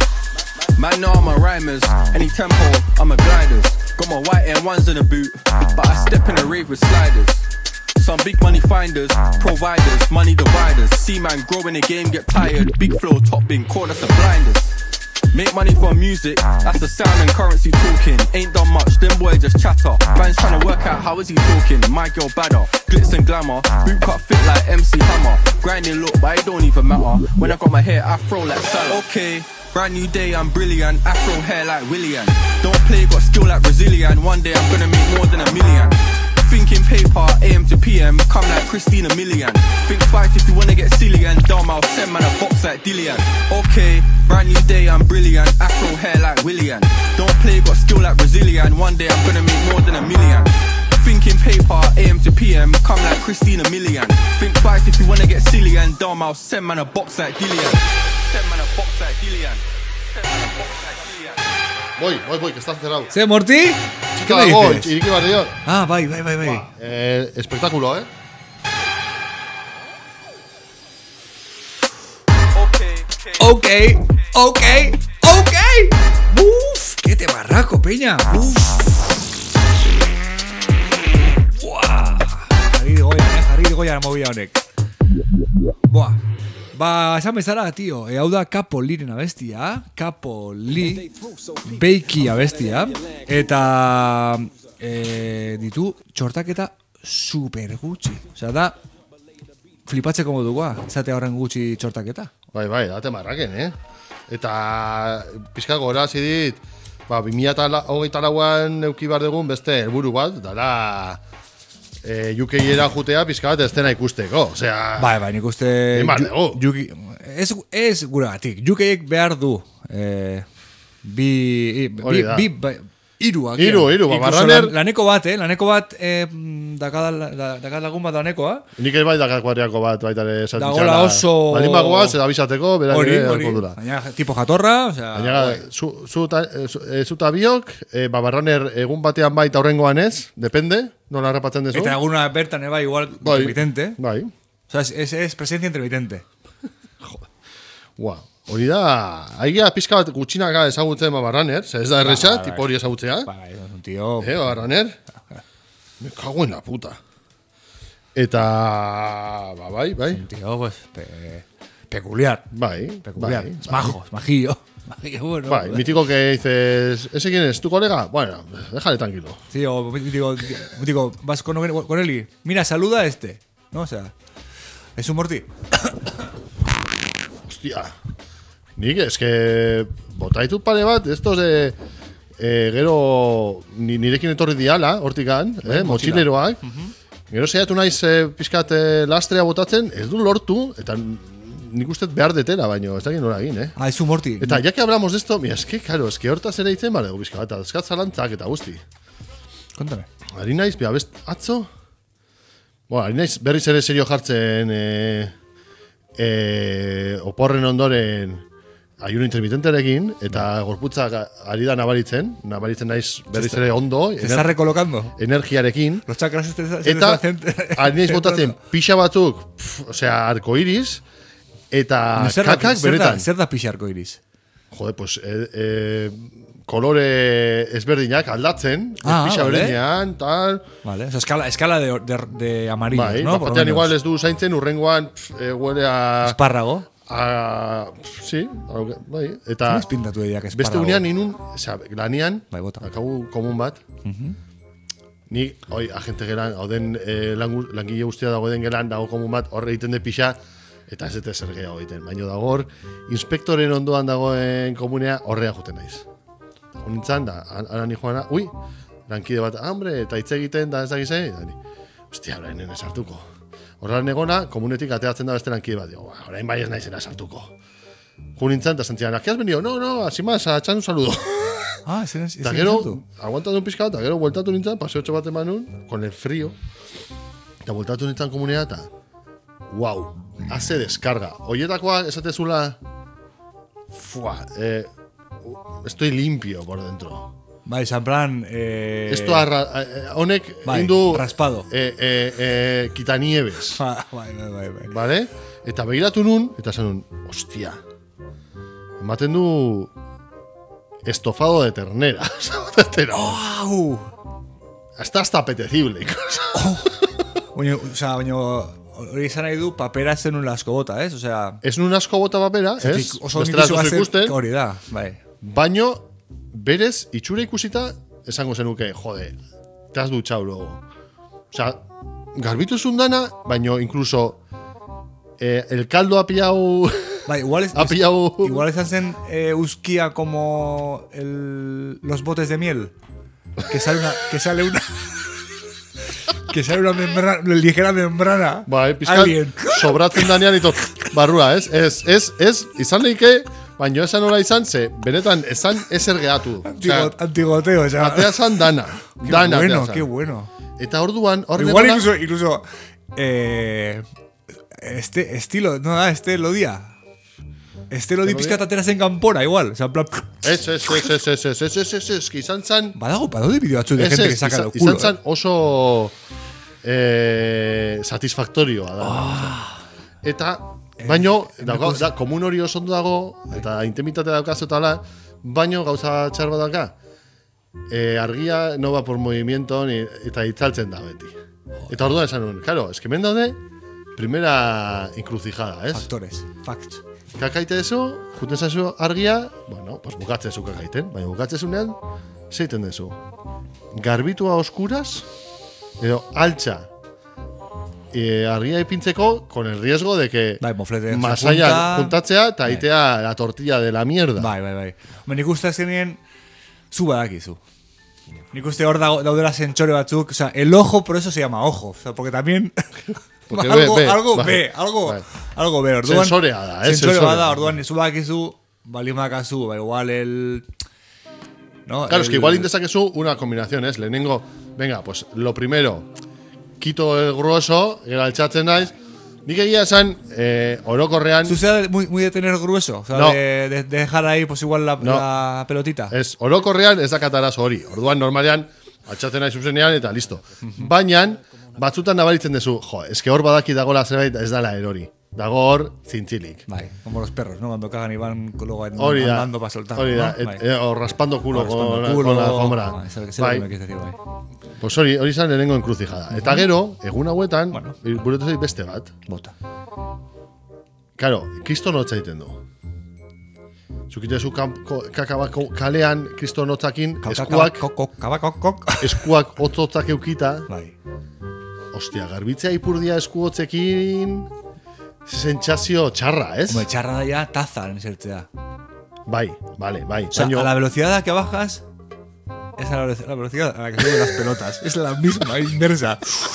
Man, know I'm a rhymers, any tempo, I'm a gliders. Got my white Air ones in the boot, but I step in a rave with sliders. Some big money finders, providers, money dividers. See man grow in the game, get tired. Big flow, top bin, call us the blinders. Make money from music, that's the sound and currency talking. Ain't done much, them boy just chatter. Fans trying to work out how is he talking. My girl badder, glitz and glamour. Boot cut fit like M C Hammer. Grinding look, but it don't even matter. When I got my hair afro like Salah. Okay, brand new day, I'm brilliant. Afro hair like Willian. Don't play, got skill like Brazilian. One day I'm gonna make more than a million. Thinking paper, A M to P M, come like Christina Milian. Think twice if you wanna get silly and dumb, I'll send man a box like Dillian. Okay, brand new day, I'm brilliant. Afro hair like Willian. Don't play, got skill like Brazilian. One day I'm gonna make more than a million. Thinking paper, A M to P M, come like Christina Milian. Think twice if you wanna get silly and dumb, I'll send man a box like Dillian. Send man a box like Dillian. Send man a box like Dillian. Voy, voy, voy, que estás cerrado. ¿Se, Morty? ¿Qué me Voy, dices? Iriki Barrión. Ah, bai, bai, bai, bai. Eh, espectáculo, eh. Ok, ok, ok. Uf, qué te barraco, peña. Uf. Buah. Jarri de Goya, eh, jarri de Goya movida honek. Buah. Ba, esan bezala, tío, e, hau da Capo Liren abestia, Capo Lee, Bakey abestia, eta e, ditu txortaketa super gutxi. Osea, da flipatzeko modukoa, izatea horren gutxi txortaketa. Bai, bai, date marraken, eh? Eta pizka gora zidit, ba, bi mila hogeita lauan euki bar dugun beste helburu bat, dala e, U K-era jutea pizka bat ez dena ikusteko, osea... Bai, bai, nik uste... Eman dugu. Ju- Juki- Ez, ez guregatik, U K-ek behar du eh, bi... bi, Hori da. bi ba, iru, agian. Hiru, hiru, ba, Incluso Barraner- lan- Laneko bat, eh? Laneko bat, eh, dakad da, dakad lagun bat danekoa. Nik ere bai dakar kuadriako bat baita ere esatzen Dagoela zara. oso- Baldin bagoaz, eta abisateko, beran Hori, ere hori. alko dura. Baina, tipo jatorra, osea... Baina, bai. zu, zu, ta, eh, zu, eh, zu ta biok, e, ba, Barraner egun batean bai eta horrengoan ez, depende, nola errepatzen dezu. Eta alguna bertan, eh, bai, igual, Bai. intermitente. Bai. Osea, es, es, es presencia intermitente. Ua, hori da, haigia pizka bat gutxinaka ezagutzen ba Barraner, ze ez da erresa, bai, tipo hori ezagutzea. Bai, es un tío... Eh, Barraner? Me cago en la puta. Eta, ba, bai, bai. Un tío, pues, pe- peculiar. Bai, Peculiar. bai, Es majo, es majillo. Majillo, bueno. Bai, mítico que dices, ¿ese quién es? ¿Tu colega? Bueno, déjale tranquilo. Sí, o digo, digo, vas con, con Eli. Mira, saluda a este. ¿No? O sea, es un Morty. Hostia. Nik, es que bota ditut pare bat, estos de eh, gero ni, nirekin etorri diala, hortikan, eh, motxileroak. Gero saiatu naiz eh, pizkat eh, lastrea botatzen, ez du lortu, eta nik uste behar detela, baino, ez da nola egin, eh? Ah, es un Morty. Eta ya que hablamos de esto, mira, es que, claro, es que hortaz ere ditzen, bale, bizka, eta eskat zalantzak eta guzti. Cuéntame. Ari naiz, bia, best, atzo? Bueno, ari naiz berriz ere serio jartzen, eh, eh, oporren ondoren ayuno intermitentearekin, eta gorputza ari da nabaritzen, nabaritzen naiz berriz ere ondo, Se está recolocando. energiarekin, Los chakras se se eta ari naiz botatzen pixa batzuk, pf, osea, arcoiris, eta kakak beretan. Zer da pixa arcoiris? Jode, pues, eh, eh, kolore ezberdinak aldatzen, Ah, pixa vale. berdinean, tal. Vale, o sea, escala, escala de, de, de amarillo, Bai, ¿no? Por lo batean menos. igual ez du zaintzen, urrengoan pf, eh, huele a... Espárrago. a pf, sí, a, bai, eta... Zer pintatu ediak espárrago? Beste unean inun, osea, lanean, Bai, bota. akabu komun bat, Uh-huh. ni, oi, agente geran, hauden eh, langu, langile guztia dago den gelan, dago komun bat, horre egiten de pixa, eta ez dute zer gehiago egiten. Baina dago hor, inspektoren ondoan dagoen komunea, horrea juten naiz. Honintzan, da, ara ni joana, ui, lankide bat, ah, hombre, eta hitz egiten, da ez da gizei, da ni, ostia, orain nena sartuko. Horren egona, komunetik ateatzen da beste lankide bat, digo, orain bai ez naizena sartuko. Junintzan, eta zentzian, ¿qué has venido? No, no, así más, a echar un saludo. Ah, ese es. Eta gero, aguantatu un pizka, eta gero, bueltatu nintzen, paseotxo bat emanun, con el frío, eta bueltatu nintzen komunea, eta, wow, hace descarga. Oietakoa, esatezula, fua, eh, estoy limpio por dentro. Bai, en plan... Eh... Esto arra, eh, honek bai, indu... raspado. Eh, eh, eh, quitanieves. Bai, bai, bai, bai. Vale? Eta begiratu nun, eta esan nun, hostia, ematen du estofado de ternera. Au! Hasta hasta apetecible. Baina, o sea, baina hori izan nahi du papera zen un asko bota, ez? O sea... Ez nun asko bota papera, ez? Zetik oso Bestela nitizu duzu bazen, ikusten, hori da, bai. baino, berez, itxura ikusita, esango zenuke, jode, te has duchado luego. O sea, garbitu zundana, baino, incluso, eh, el caldo ha pillado... Bai, igual, es, ha pillado... igual izan zen eh, uskia como el, los botes de miel. Que sale una... Que sale una que sale una membrana, una ligera membrana. Bai, pizkat, Alien. sobratzen danean ito, barrua, ez? Ez, ez, ez, izan leike, baino esan nola izan, ze, benetan, esan ezer gehatu. Antigo, antigoteo, o sea. Atea zan dana. Qué dana bueno, atea zan. qué bueno. Eta orduan, hor Igual negona- incluso, incluso eh, este estilo, no da, este Lodia. Este Lodi pizka tatera zen kanpora, igual. O sea, en plan... Ez, ez, ez, ez, ez, ez, ez, ez, ez, ez, que izan zan... Badago, badaude bideo batzu de Ez, gente ez, que saca izan, lo culo. izan zan oso eh, satisfaktorioa da. Eta, baino, dago, da, komun hori oso ondo dago, eta intimitate daukazu eta ala, baino gauza txar bat dauka, eh, argia no va por movimiento ni, eta itzaltzen da beti. Eta orduan esan nuen, claro, es que men daude, primera encrucijada, ez? Factores, facts. Kakaite dezu, juten zazu argia, bueno, pues bukatzen zu kakaiten, baina bukatzen zunean, zeiten dezu. Garbitua oskuras, edo altxa, e, argia ipintzeko, con el riesgo de que bai, moflete, masaian junta- juntatzea, eta itea la tortilla de la mierda. Bai, bai, bai. Ba, nik uste azkenien, zu badakizu. Nik uste hor dago- daudela sentsore batzuk, o sea, el ojo, por eso se llama ojo. O sea, porque también... Porque algo, ve, ve, algo bai, ve, algo, bai. algo ve. Orduan, Sensorea da, eh, Sentsore sensorea. bada, orduan, zu badakizu, bali makazu, ba, igual el... No, Claro, el, es que igual indezakezu una combinación, es, lehenengo, venga, pues lo primero, quito el grueso, gero altxatzen naiz, nik egia esan, eh, orokorrean, ¿Tú seas muy, muy de tener grueso? O sea, No. de, de, de dejar ahí, pues igual la, No. la pelotita. ez, orokorrean ez dakatarazo hori, orduan normalean, altxatzen naiz zuzenean eta listo. Baina, batzutan nabaritzen duzu, jo, eske hor badaki dagola zerbait ez dala erori. Dago hor zintzilik. Bai, como los perros, ¿no? Cuando cagan y van luego Hori da, andando para soltar. hori da, ¿no? et- eh, o raspando culo, O raspando con, la- culo, con la alfombra. Bai, eso- eso Bai, es lo que quieres decir, bai. pues hori, hori zan lehenengo encrucijada. Eta gero, egun hauetan, Bueno. burutu zait beste bat. Bota. Claro, kriston hotza egiten du. Zukitezu kaka bat kalean, kriston hotzakin, eskuak, Kok, kok, kaba, kok, kok. eskuak hotz-hotzak eukita. Bai. Ostia, garbitzea ipurdia esku hotzekin, sentsazio txarra, ez? Hombre, txarra da ya tazan esertzea. Bai, vale, bai. O sea, Baino- a la velocidad a la que bajas es a la velo- la velocidad a la que suben las pelotas. Es la misma, inversa.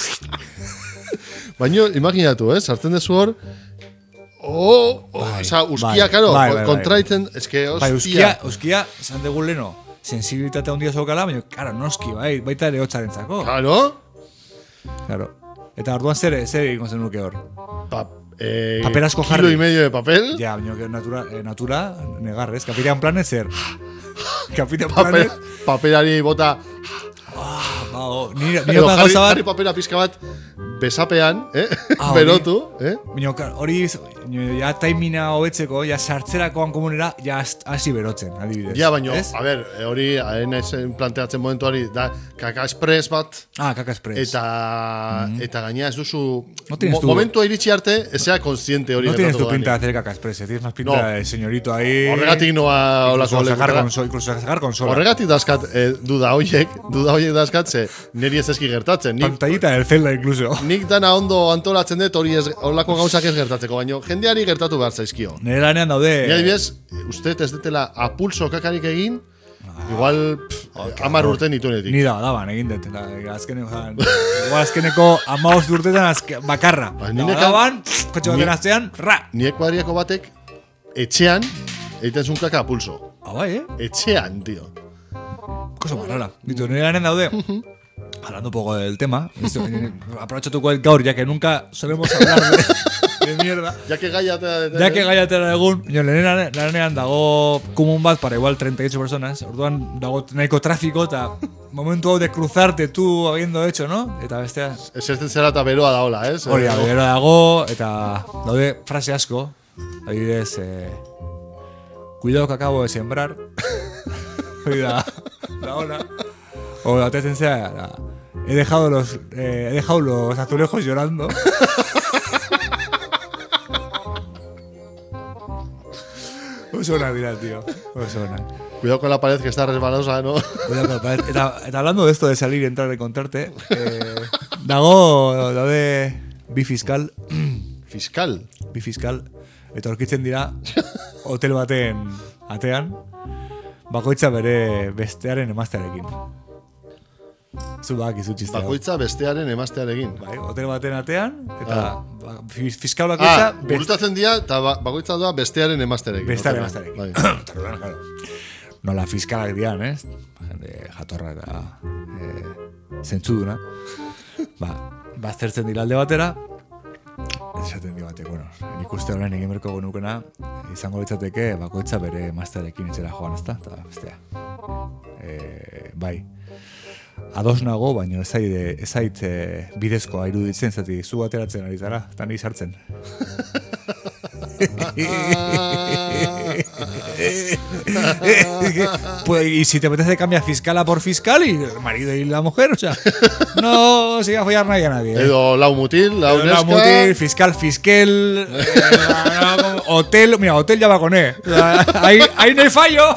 Baino, imaginatu, eh? Sartzen dezu hor, oh, oh, Bai, oza, uskia, bai, karo, bai, bai, bai. kontraitzen, eske, Bai, hostia. uskia, uskia, esan dugu leno, sensibilitate handia zaukala, baina, karo, noski, bai, baita ere hotzarentzako. Claro, Claro. Eta orduan zer, zer egingo zenuke hor? ba, Eh, Papel asko kilo jarri. y medio de papel. Ja, baina que natura, eh, natura negar, ez? Kapitan Planet zer. Kapitan Papel, Planet. papelari bota. Ba, o, ni ni Edo oka jarri, gauza jarri bat. papela pizka bat besapean, eh? Ah, hori. Berotu, eh? Baina hori ja taimina hobetzeko, ja sartzerakoan komunera ja hasi berotzen, adibidez. Ja, baino, ez? a ber, eh, hori naizen planteatzen momentuari da Kaka Express bat. Ah, Kaka Express. Eta eta gaina ez duzu No tienes mo- tu- momentua iritsi arte, ez sea consciente hori No tienes tu gertatuko pinta de denik. hacer Kaka Express, tienes más pinta No. de señorito ahí. Horregatik noa olako Incluso sacar lekutara. consola, incluso sacar consola. Horregatik dazkat eh, duda hoiek, duda hoiek dazkat, ze niri ez eski gertatzen. Nik, Pantallita del Zelda incluso. nik dana ondo antolatzen dut hori ez, horlako gauzak ez gertatzeko, baino jendeari gertatu behar zaizkio. Nire lanean daude. Ni adibidez, uste ez detela apulso kakarik egin, igual pff, hamar urte nituenetik. Ni da, daban, egin dut. Da, azkeneko, igual azkeneko amaoz urtetan azke, bakarra. Ba, Da, ni neka- daban, kotxe baten ni- aztean, ra! Ni ekuadriako batek etxean egiten zuen kaka apulso. Ah, bai, eh? Etxean, tío. Cosa más rara. Ditu, nire lanean daude. Hablando un poco del tema, esto, eh, aprovechatuko el gaur, ya que nunca solemos hablar de, de mierda. Ya que gaia te, te, Ya que gaiatera egun, jo, lanean, lanean dago kumun bat para igual treinta y ocho personas, orduan dago nahiko trafiko eta momentu hau de cruzarte tú habiendo hecho, ¿no? Eta bestea, Esertzen zera eta beroa daola, ez? hori Eh, da, bero dago, eta daude frase asko, adibidez, eh, cuidado que acabo de sembrar, hori da, da ona, o la tendencia, la, he dejado los, eh, he dejado los azulejos llorando. Oso ona dira, tío. Oso ona. Cuidado con la pared que está resbalosa, ¿no? Cuidado con la pared. Eta, eta hablando de esto de salir y entrar y contarte, eh, dago, daude bi fiskal, Fiscal. bi fiskal, eta aurkitzen dira hotel baten atean, bakoitza bere bestearen emaztearekin. Zu bak izu txistea. Bakoitza bestearen emaztearekin. Bai, hotel baten atean, eta Ah. ba, fis- fiskal bakoitza Ah, gurutatzen dira eta ba, bakoitza doa bestearen emaztearekin. bestearen Hotelan. emaztearekin. Bai. Eta orduan, claro, nola fiskalak dian, ez? Jende jatorra eta eh, zentzuduna. Ba, baztertzen dira alde batera, esaten di batek, bueno, nik uste horren egin berko genukena, izango litzateke bakoitza bere emaztearekin etxera joan, ezta? Eta bestea. E, bai. Ados nago, baina ez zait, ez zait e, bidezkoa iruditzen, zati zu ateratzen ari zara, eta ni sartzen. Pues, y si te apetece cambiar fiscala por fiscal y el marido y la mujer, o sea, no se iba a follar nadie a nadie. ¿eh? Edo lau mutil, lau La neska. mutil, fiscal, fiscal, eh, no, no, hotel, mira, hotel ya va con E. O sea, ahí, ahí no hay fallo.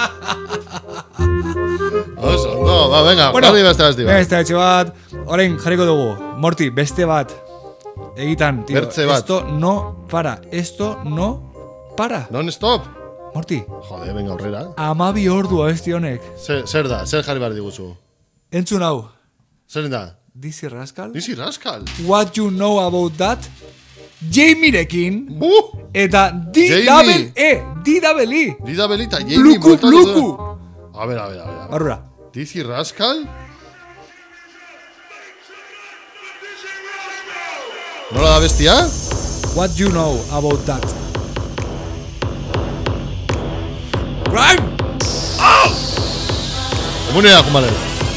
Oso, no, ba, venga, Bueno, jarri beste besti bat. beste etxe bat, orain jarriko dugu. Morti, beste bat. Egitan, tío, Bertze bat. esto no para, esto no para. Non-stop? Morti, Jode, venga, aurrera. amabi ordu abesti honek. Zer, zer da, zer jarri behar diguzu? Entzun hau, Zer da? Dizzy Rascal, Dizzy Rascal. What You Know About That, Jamierekin, Bu! eta D-double-E, Jamie. D-double-E, Dida belita, Jamie Luku, montatu luku. du. A ver, a ver, a ver. a ver. Barrura. Dizzy Rascal? Nola da bestia? What You Know About That. Rhyme! Komunea, kumanera.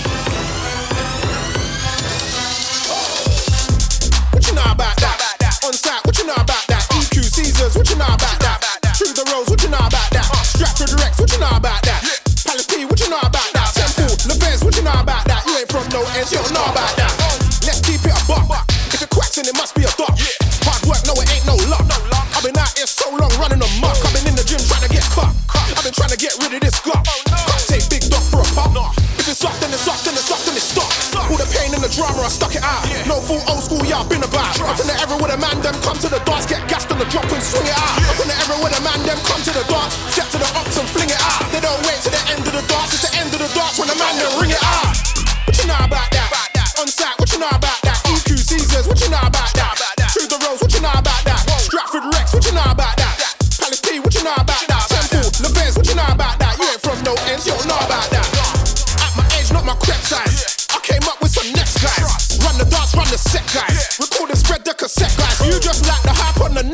What you know about that? On site, what you know about that? E Q Caesars, what you know about that? Through the roads, what you know about that? Stratford Rex, what you know about that? Palace P, what you know about that? Temple, LaFez, what you know about that? You ain't from no ends, you don't know about that. Let's keep it a buck. If it quacks, then it must be a duck. Hard work, no, it ain't no luck. I've been out here so long running amok. I've been in the gym trying to get cut. I've been trying to get rid of this gut. Can't take big dog for a pop. If it's up, then it's up, then it's up, then it's stuck. All the pain and the drama, I stuck it out. No full old school, yeah, I've been about. I'm from the era where the man them come to the dance, get gassed on the drop and swing it out. I'm from the era where the man them come to the dance, step to the ups and fling it out. They don't wait to the end of the dance, it's the end of the dance when the man them ring it out. What you know about that? On site, what you know about that? E Q Caesars, what you know about that? Through the roads, what you know about that? Stratford Rex, what you know about that? Palace P, what you know about that? Temple, LaFez, what you know about that? You ain't from no ends, you don't know about that. At my age, not my crep size. I came up with some next guys. Run the dance, run the set guys. Record and spread the cassette guys. You just like the hype on the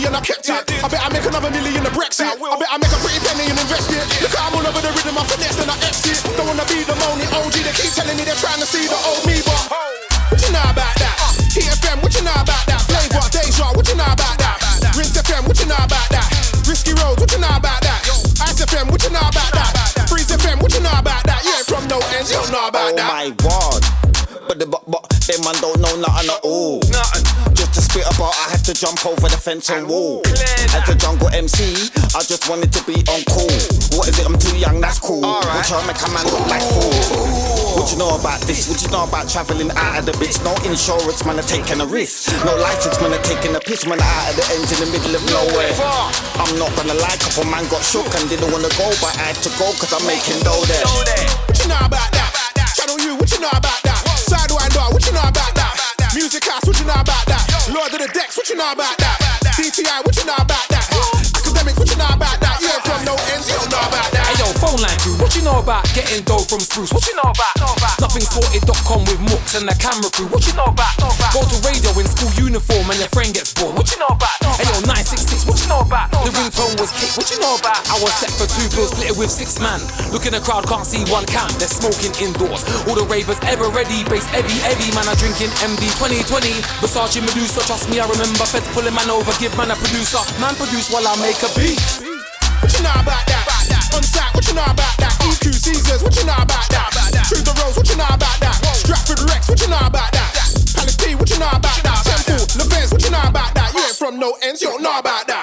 and I kept it. I bet I make another million a Brexit. I bet I make a pretty penny and invest it. Look how I'm all over the rhythm, I finesse and I exit. Don't wanna be the moaning O G, they keep telling me they're trying to see the old me, but what you know about that? T F M, what you know about that? Flavor, Deja, what you know about that? Rinse F M, what you know about that? Risky Roads, what you know about that? Ice F M, what you know about that? Freeze F M, what you know about that? Yeah, from no ends, you don't know about that. Oh my word, but the but, but them man don't know nothing at all. Nothing. Just to spit about, I had to jump over the fence and wall. As the jungle M C, I just wanted to be on call. What is it? I'm too young, that's cool. Right. Watch out, make a man look like fool. What you know about this? What you know about travelling out of the bitch? No insurance, man, I'm taking a risk. No license, man, I'm taking a piss, man, out of the ends in the middle of nowhere. I'm not gonna lie, couple man got shook and didn't wanna go, but I had to go cause I'm making dough there. What you know about that? Channel U, what you know about that? Sidewinder, what you know about that? Music House, what you know about that? Lord of the Decks, what you know about that? D T I, what you know about that? Academics, what you know about that? Yeah, from no ends, you don't know about that. Hey yo, phone line crew, what you know about getting dough from Spruce? What you know about? Nothing sorted dot com with Mooks and the camera crew. What you know about? Go to radio in school uniform and your friend gets bored. What you know about? Hey yo, nine six six, what you know about? The ringtone was kicked, what you know about? I was set for two bills, split it with six man. Look in the crowd, can't see one cam, they're smoking indoors. All the ravers ever ready, bass heavy, heavy. Man, I'm drinking M D twenty twenty. Versace Medusa, trust me, I remember feds pulling man over, give man a producer. Man produce while I make a beat. What you know about that? On site, what you know about that? E Q Caesars, what you know about that? Through the Rose, what you know about that? Stratford Rex, what you know about that? Palace P, what you know about that? Temple, LaVez, what you know about that? You ain't from no ends, you don't know about that.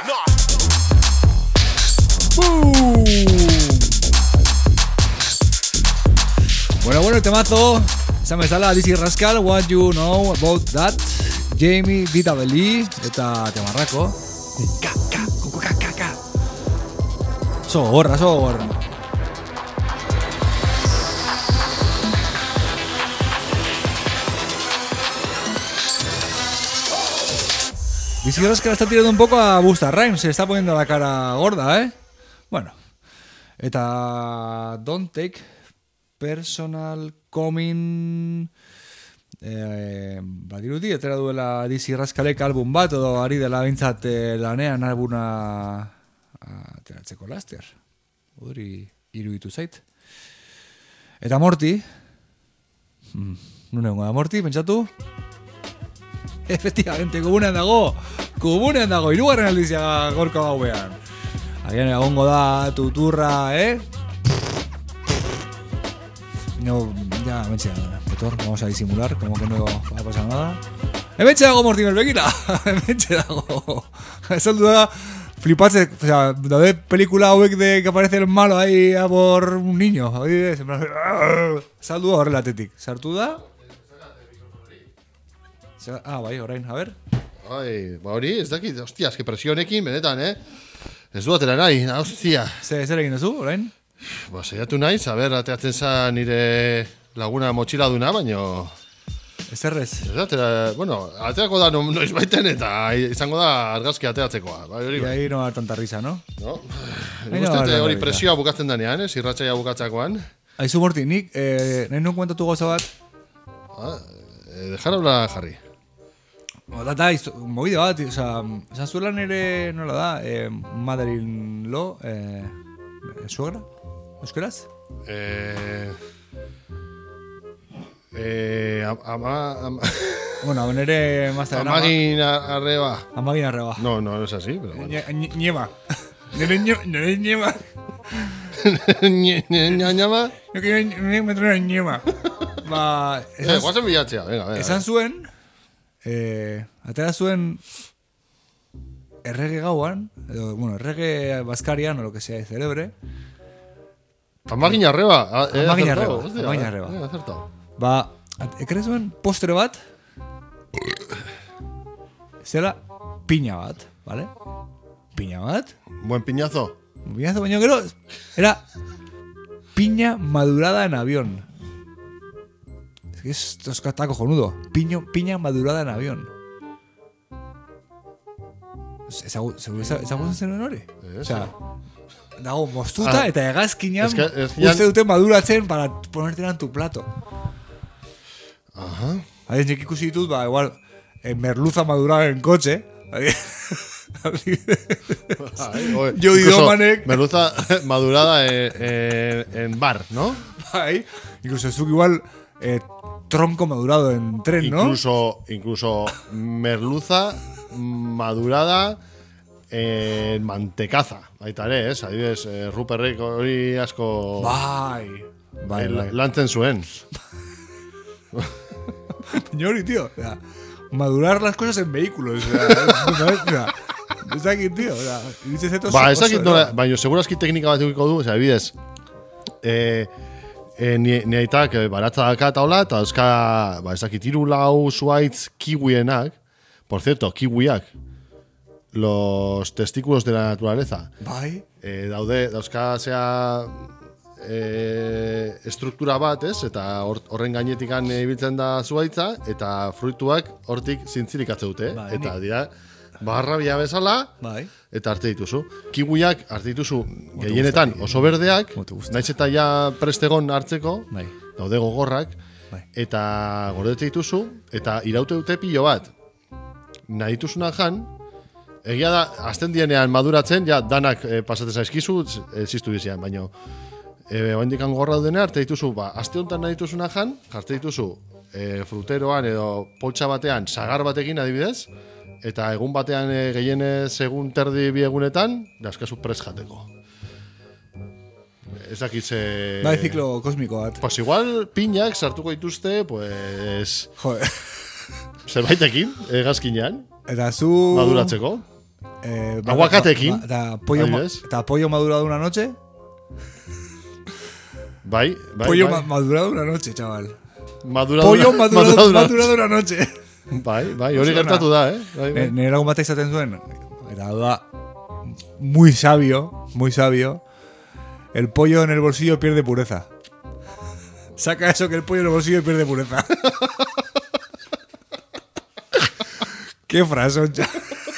Boom. Bueno, bueno, el temazo. Esan bezala, Dizzy Rascal, What You Know About That. Jamie, Dita Beli, eta temarrako. Ka, ka, kuku, ka, ka, ka. So gorra, so gorra. Dizzy Rascal está tirando un poco a Busta Rhymes, se está poniendo la cara gorda, ¿eh? Bueno. Eta Don't Take Personal Coming... Eh, badirudi, etera duela Dizzy Rascalek album bat, edo ari dela bintzat eh, lanean albuna ateratzeko laster. Hori iruditu zait. Eta Morty, hmm, nunen da Morty, pentsatu? Efectivamente, komunean dago, komunean dago, irugarren aldizia gorko gauean. Agian egongo da tuturra, eh? No, ya, mentxe, motor, vamos a disimular, como que no va a pasar nada. Hementxe dago Mortimer, begira! Hementxe dago. Esaldu da, flipatze, o sea, daude pelikula hauek de que aparece el malo ahí a por un niño. Esaldu da horrelatetik. Sartu da? Ah, bai, orain, a ver. Ai, ba hori, ez dakit, hostia, eski presionekin, benetan, eh? Ez du atera nahi, hostia. Zer egin duzu, orain? Ba, saiatu naiz, a ber, ateatzen za nire laguna motxila duna, baino... Ez errez? Ez atera, bueno, ateako da noiz baiten eta izango da argazki ateatzekoa. Ba, hori, y ahí no da tanta risa, ¿no? No. Guztete hori presioa bukatzen danean, eh? Zirratxaia bukatzakoan. Aizu Morti, nik, eh, nahi nun kuentatu gauza bat? Ah, eh, dejar habla jarri. Da, da, movide bat, o sea, esan zuela nire, nola da, eh, mother-in-law, eh, suegra? Euskeraz? Eh... Eh... Ama... ama bueno, nire mazta ama... Amagin arreba. Amagin arreba. No, no, no es así, pero bueno. Niema. Nire niema. Niema? Yo que me trae niema. Ba... Eh, guazen bilatzea, venga, venga. Esan zuen... Eh, atera zuen errege gauan, edo, bueno, errege baskarian, o lo que sea, de celebre. Amagin arreba. Eh, Amagin arreba. Amagin arreba. Eh, acertado. Ba, ekere zuen postre bat, zela piña bat, ¿vale? Piña bat. Buen piñazo. Buen piñazo, baina gero, era piña madurada en avión. Esto está cojonudo. Piño, piña madurada en avión. ¿Ezagutzen zen hori? O sea, dago moztuta ah, eta hegazkinan uste dute maduratzen para ponértela en tu plato. Ajá. Adien nik ikusi ditut, ba, igual, merluza madurada en coche. Jody Domanek. Merluza madurada en, en, en bar, ¿no? Bai, incluso zuk igual eh, tronco madurado en tren, ¿no? Incluso, incluso merluza madurada en mantecaza. Baita ere, ez? Adibidez, eh, Ruperrek hori asko Bai, bai, eh, bai. lantzen zuen. Señori, tío, o sea, madurar las cosas en vehículos, o sea, o sea, ez dakit, tío, o sea, dices esto Ba, ez dakit nola, baina segurazki teknika bat edukiko du, osea, bidez, eh, eh, ni, ni aitak eh, baratza daka eta hola, eta euska, ba, ez dakit, iru lau zuaitz kiwienak, por cierto, kiwiak, los testículos de la naturaleza. Bai. Eh, daude, dauzka, zea, eh, estruktura bat, ez? Eta or, horren gainetikan ibiltzen da zuaitza, eta fruituak hortik zintzirikatze dute, bai, eta ni. dira, barrabia bezala, bai. eta arte dituzu. Kiwiak arte dituzu gehienetan oso berdeak, naiz eta ja prestegon hartzeko, bai. daude gogorrak, bai. eta gordetze dituzu, eta iraute dute pilo bat. Nahi dituzuna jan, egia da, azten dienean maduratzen, ja, danak eh, pasatzen zaizkizu, existu bizian, baina e, oendikan gorra dudene, arte dituzu, ba, aste honetan nahi dituzuna jan, jarte dituzu e, fruteroan edo poltsa batean, sagar batekin adibidez, eta egun batean e, gehienez egun terdi bi egunetan, dauzkazu pres jateko. Ez dakitze... Bai, ziklo kosmiko bat. Pues igual piñak sartuko dituzte, pues... Joder. Zerbaitekin, egazkinean. Eta zu... Maduratzeko. Eh, Aguacatekin. Eta pollo, ma, eta pollo madurado una noche. Bai, bai, pollo bai. Ma, madurado una noche, chaval. Madurado pollo una, madurado, madurado, madurado una noche. Bai, bai, hori gertatu da, eh? Bai, bai. Nire lagun batek izaten zuen, eta da muy sabio, muy sabio. El pollo en el bolsillo pierde pureza. Saca eso que el pollo en el bolsillo pierde pureza. Qué frasón, chaval.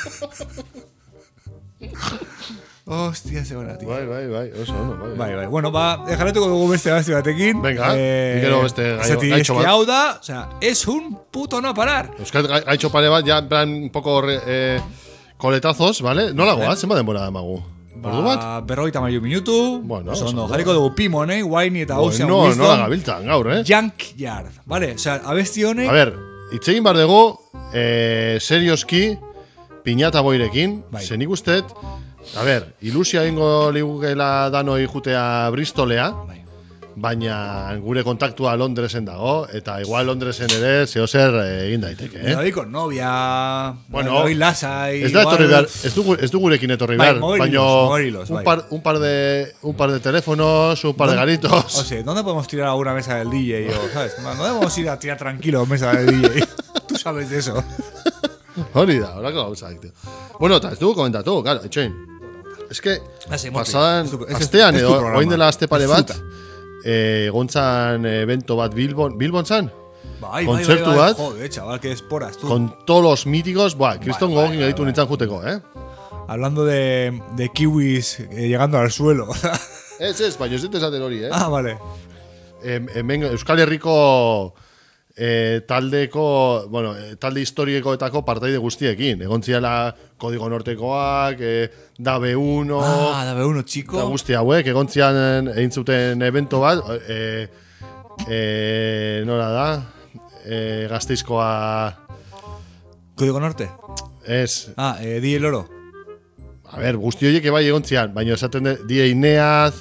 Hostia, se van a ti. Bai, bai, bai, oso, no, bai. Bai, bai. Bueno, ba, dejarretuko dugu beste beste batekin. Venga, eh, ikero beste gaitxo, gaitxo bat. hau da, o sea, es un puto no parar. Euskat gaitxo pare bat, ja, en plan, un poco eh, coletazos, ¿vale? Nola goa, zenba denbora da magu? Ordu bat? Ba, berrogeita maiu minutu. Bueno, oso ondo, jarriko dugu Pimon, eh? Wine eta bueno, Ocean no, Wisdom. No, no la gabiltan, gaur, eh? Junkyard, vale? O sea, abesti honek... A ver, itzegin bar dugu, eh, serioski, piñata boirekin, bai. Zen ikustet, a ver, ilusia ingo ligukela danoi jutea Bristolea, bai. Baina gure kontaktua Londresen dago, eta igual Londresen ere zeo zer egin daiteke, eh? Dabi con novia, bueno, dabi lasai... Ez da etorri behar, ez du, ez du gurekin etorri behar, bai, baina un, un, par, un, par de, un par de teléfonos, un par de garitos... O sea, ¿dónde podemos tirar a una mesa del D J? O, ¿sabes? ¿Dónde podemos ir a tirar tranquilo mesa del D J? Tú sabes de eso. Hori da, horako gauzak, tío. Bueno, eta ez dugu komentatu, claro, etxoin. Ez que, pasadan, astean edo, oin dela aste pare bat, egontzan eh, evento bat Bilbon, Bilbon zan? Bai, kontzertu bai, bai, bai. bat, Joder, chaval, que esporas, tú. Con todos los míticos, buah, kriston bai, gogin gaitu nintzen juteko, eh? Hablando de, de kiwis eh, llegando al suelo. Ez, ez, baina ez dut esaten hori, eh? Ah, vale. Hemen Euskal Herriko eh, taldeko, bueno, eh, talde historikoetako partaide guztiekin. Egon ziala Kodigo Nortekoak, eh, D B uno... Ah, D B uno, chico. Da guzti hauek, egon zian egin zuten evento bat, eh, eh, nola da, eh, Gasteizkoa... Kodigo Norte? Ez. Ah, eh, D J Loro. A ver, guzti horiek ebai egon zian, baina esaten de, D J Neaz,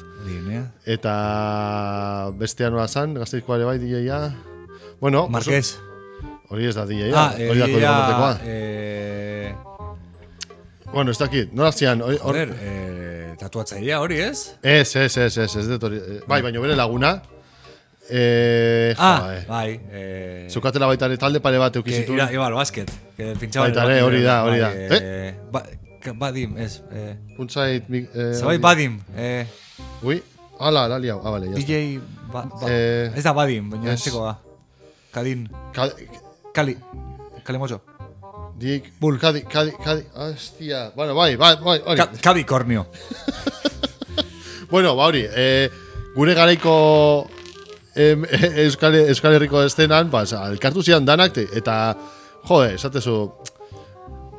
eta bestean nola zan, Gasteizkoa ere bai, D J-a... Bueno, Marqués. Hori ez da D J-a, ah, hori da Kodigo Nortekoa. Eh... Bueno, ez dakit, nola zian... Or... Joder, eh, tatuatzailea hori, ez? Ez, ez, ez, ez, ez dut hori... Bai, baina bere laguna... Eh, ah, ja, bai. Eh... Zukatela baita ere talde pare bat eukizitun. Iba, iba al basket. Que pinchaba baita ere, hori da, hori da. Bai, eh? Ba, badim, ez... Eh... Untzait... Eh, Zabai Badim. Eh... Ui, ala, ala liau. Ah, vale, ya D J... Ba, ba, eh, ez da Badim, baina ez txeko da. Kadin. Kal... Kali. Kalimocho. Dik... Bull. Kadi, kadi, kadi... Hostia... Bueno, bai, bai, bai, hori. Ka, Kadikornio. Bueno, ba, hori. Eh, gure garaiko... Eh, Euskal, Euskal Herriko estenan, ba, elkartu zian danak, eta... Jode, esatezu...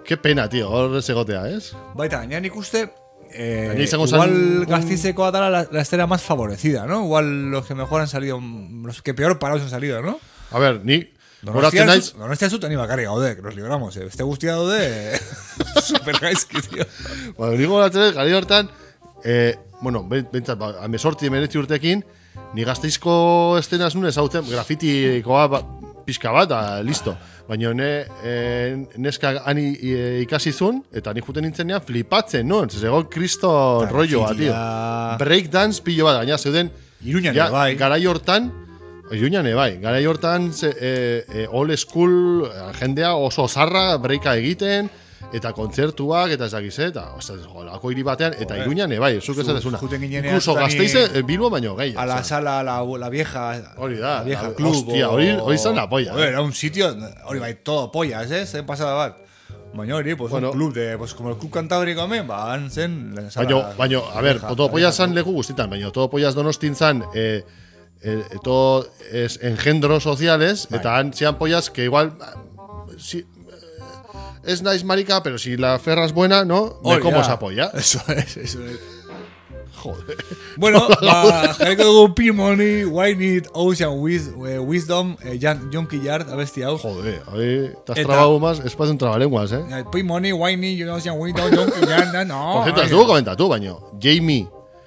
Qué pena, tío, hor ez egotea, ez? Baita, gaina nik uste... Eh, Gaina izango igual zan- Gasteizekoa dala la, la escena más favorecida, ¿no? Igual los que mejor han salido, los que peor parados han salido, ¿no? A ver, ni... Donostia Horatzen naiz... Donostia zuten ni bakarri gaude, que nos libramos, eh. Este guztia daude super gaizki, tío. Bueno, nigo horatzen, gari hortan, eh, bueno, bentsat, ba, amesorti emeretzi urtekin, ni Gasteizko estenaz nun ezauten, grafitikoa ba, pixka bat, da, listo. Baina ne, e, neska ani e, ikasizun, eta nik juten nintzenean flipatzen, no? Zegoen kriston rolloa, tío. Breakdance pillo bat, gaina zeuden... Iruñan ja, bai. Garai hortan, Iruñan bai, garai hortan ze, e, e, old school jendea oso zarra breaka egiten, eta kontzertuak, eta ezagiz, eta lako hiri batean, eta Iruñan bai, zuk ez dezuna. Incluso Gasteize, eh, Bilbo baino gehi. A la sala, la, la vieja... Hori da, la vieja la, club. Hostia, hori, hori zan la polla. Era un sitio, hori bai, todo pollas, eh, zen pasada bat. Baina hori, pues bueno, un club de, pues como el club cantábrico hemen, ba, han zen... Baina, baina, a ver, todo pollas zan leku guztitan, baina todo pollas donostin zan, eh, eh, todo es engendros sociales, bai. Eta han zian pollas que igual... Si, es nice marica, pero si la ferra es buena, ¿no? Me oh, como esa polla. Eso es, eso es. Joder. Bueno, ba, jarriko dugu P-Money, Wine It, Ocean Wis, eh, Wisdom, eh, Junkie Yard, abesti hau. Joder, ahí te has trabado más, es para un trabalenguas, eh. P-Money, Wine It, Ocean Wisdom, Junkie Yard, no. Por cierto, ez dugu komentatu, baino, Jamie,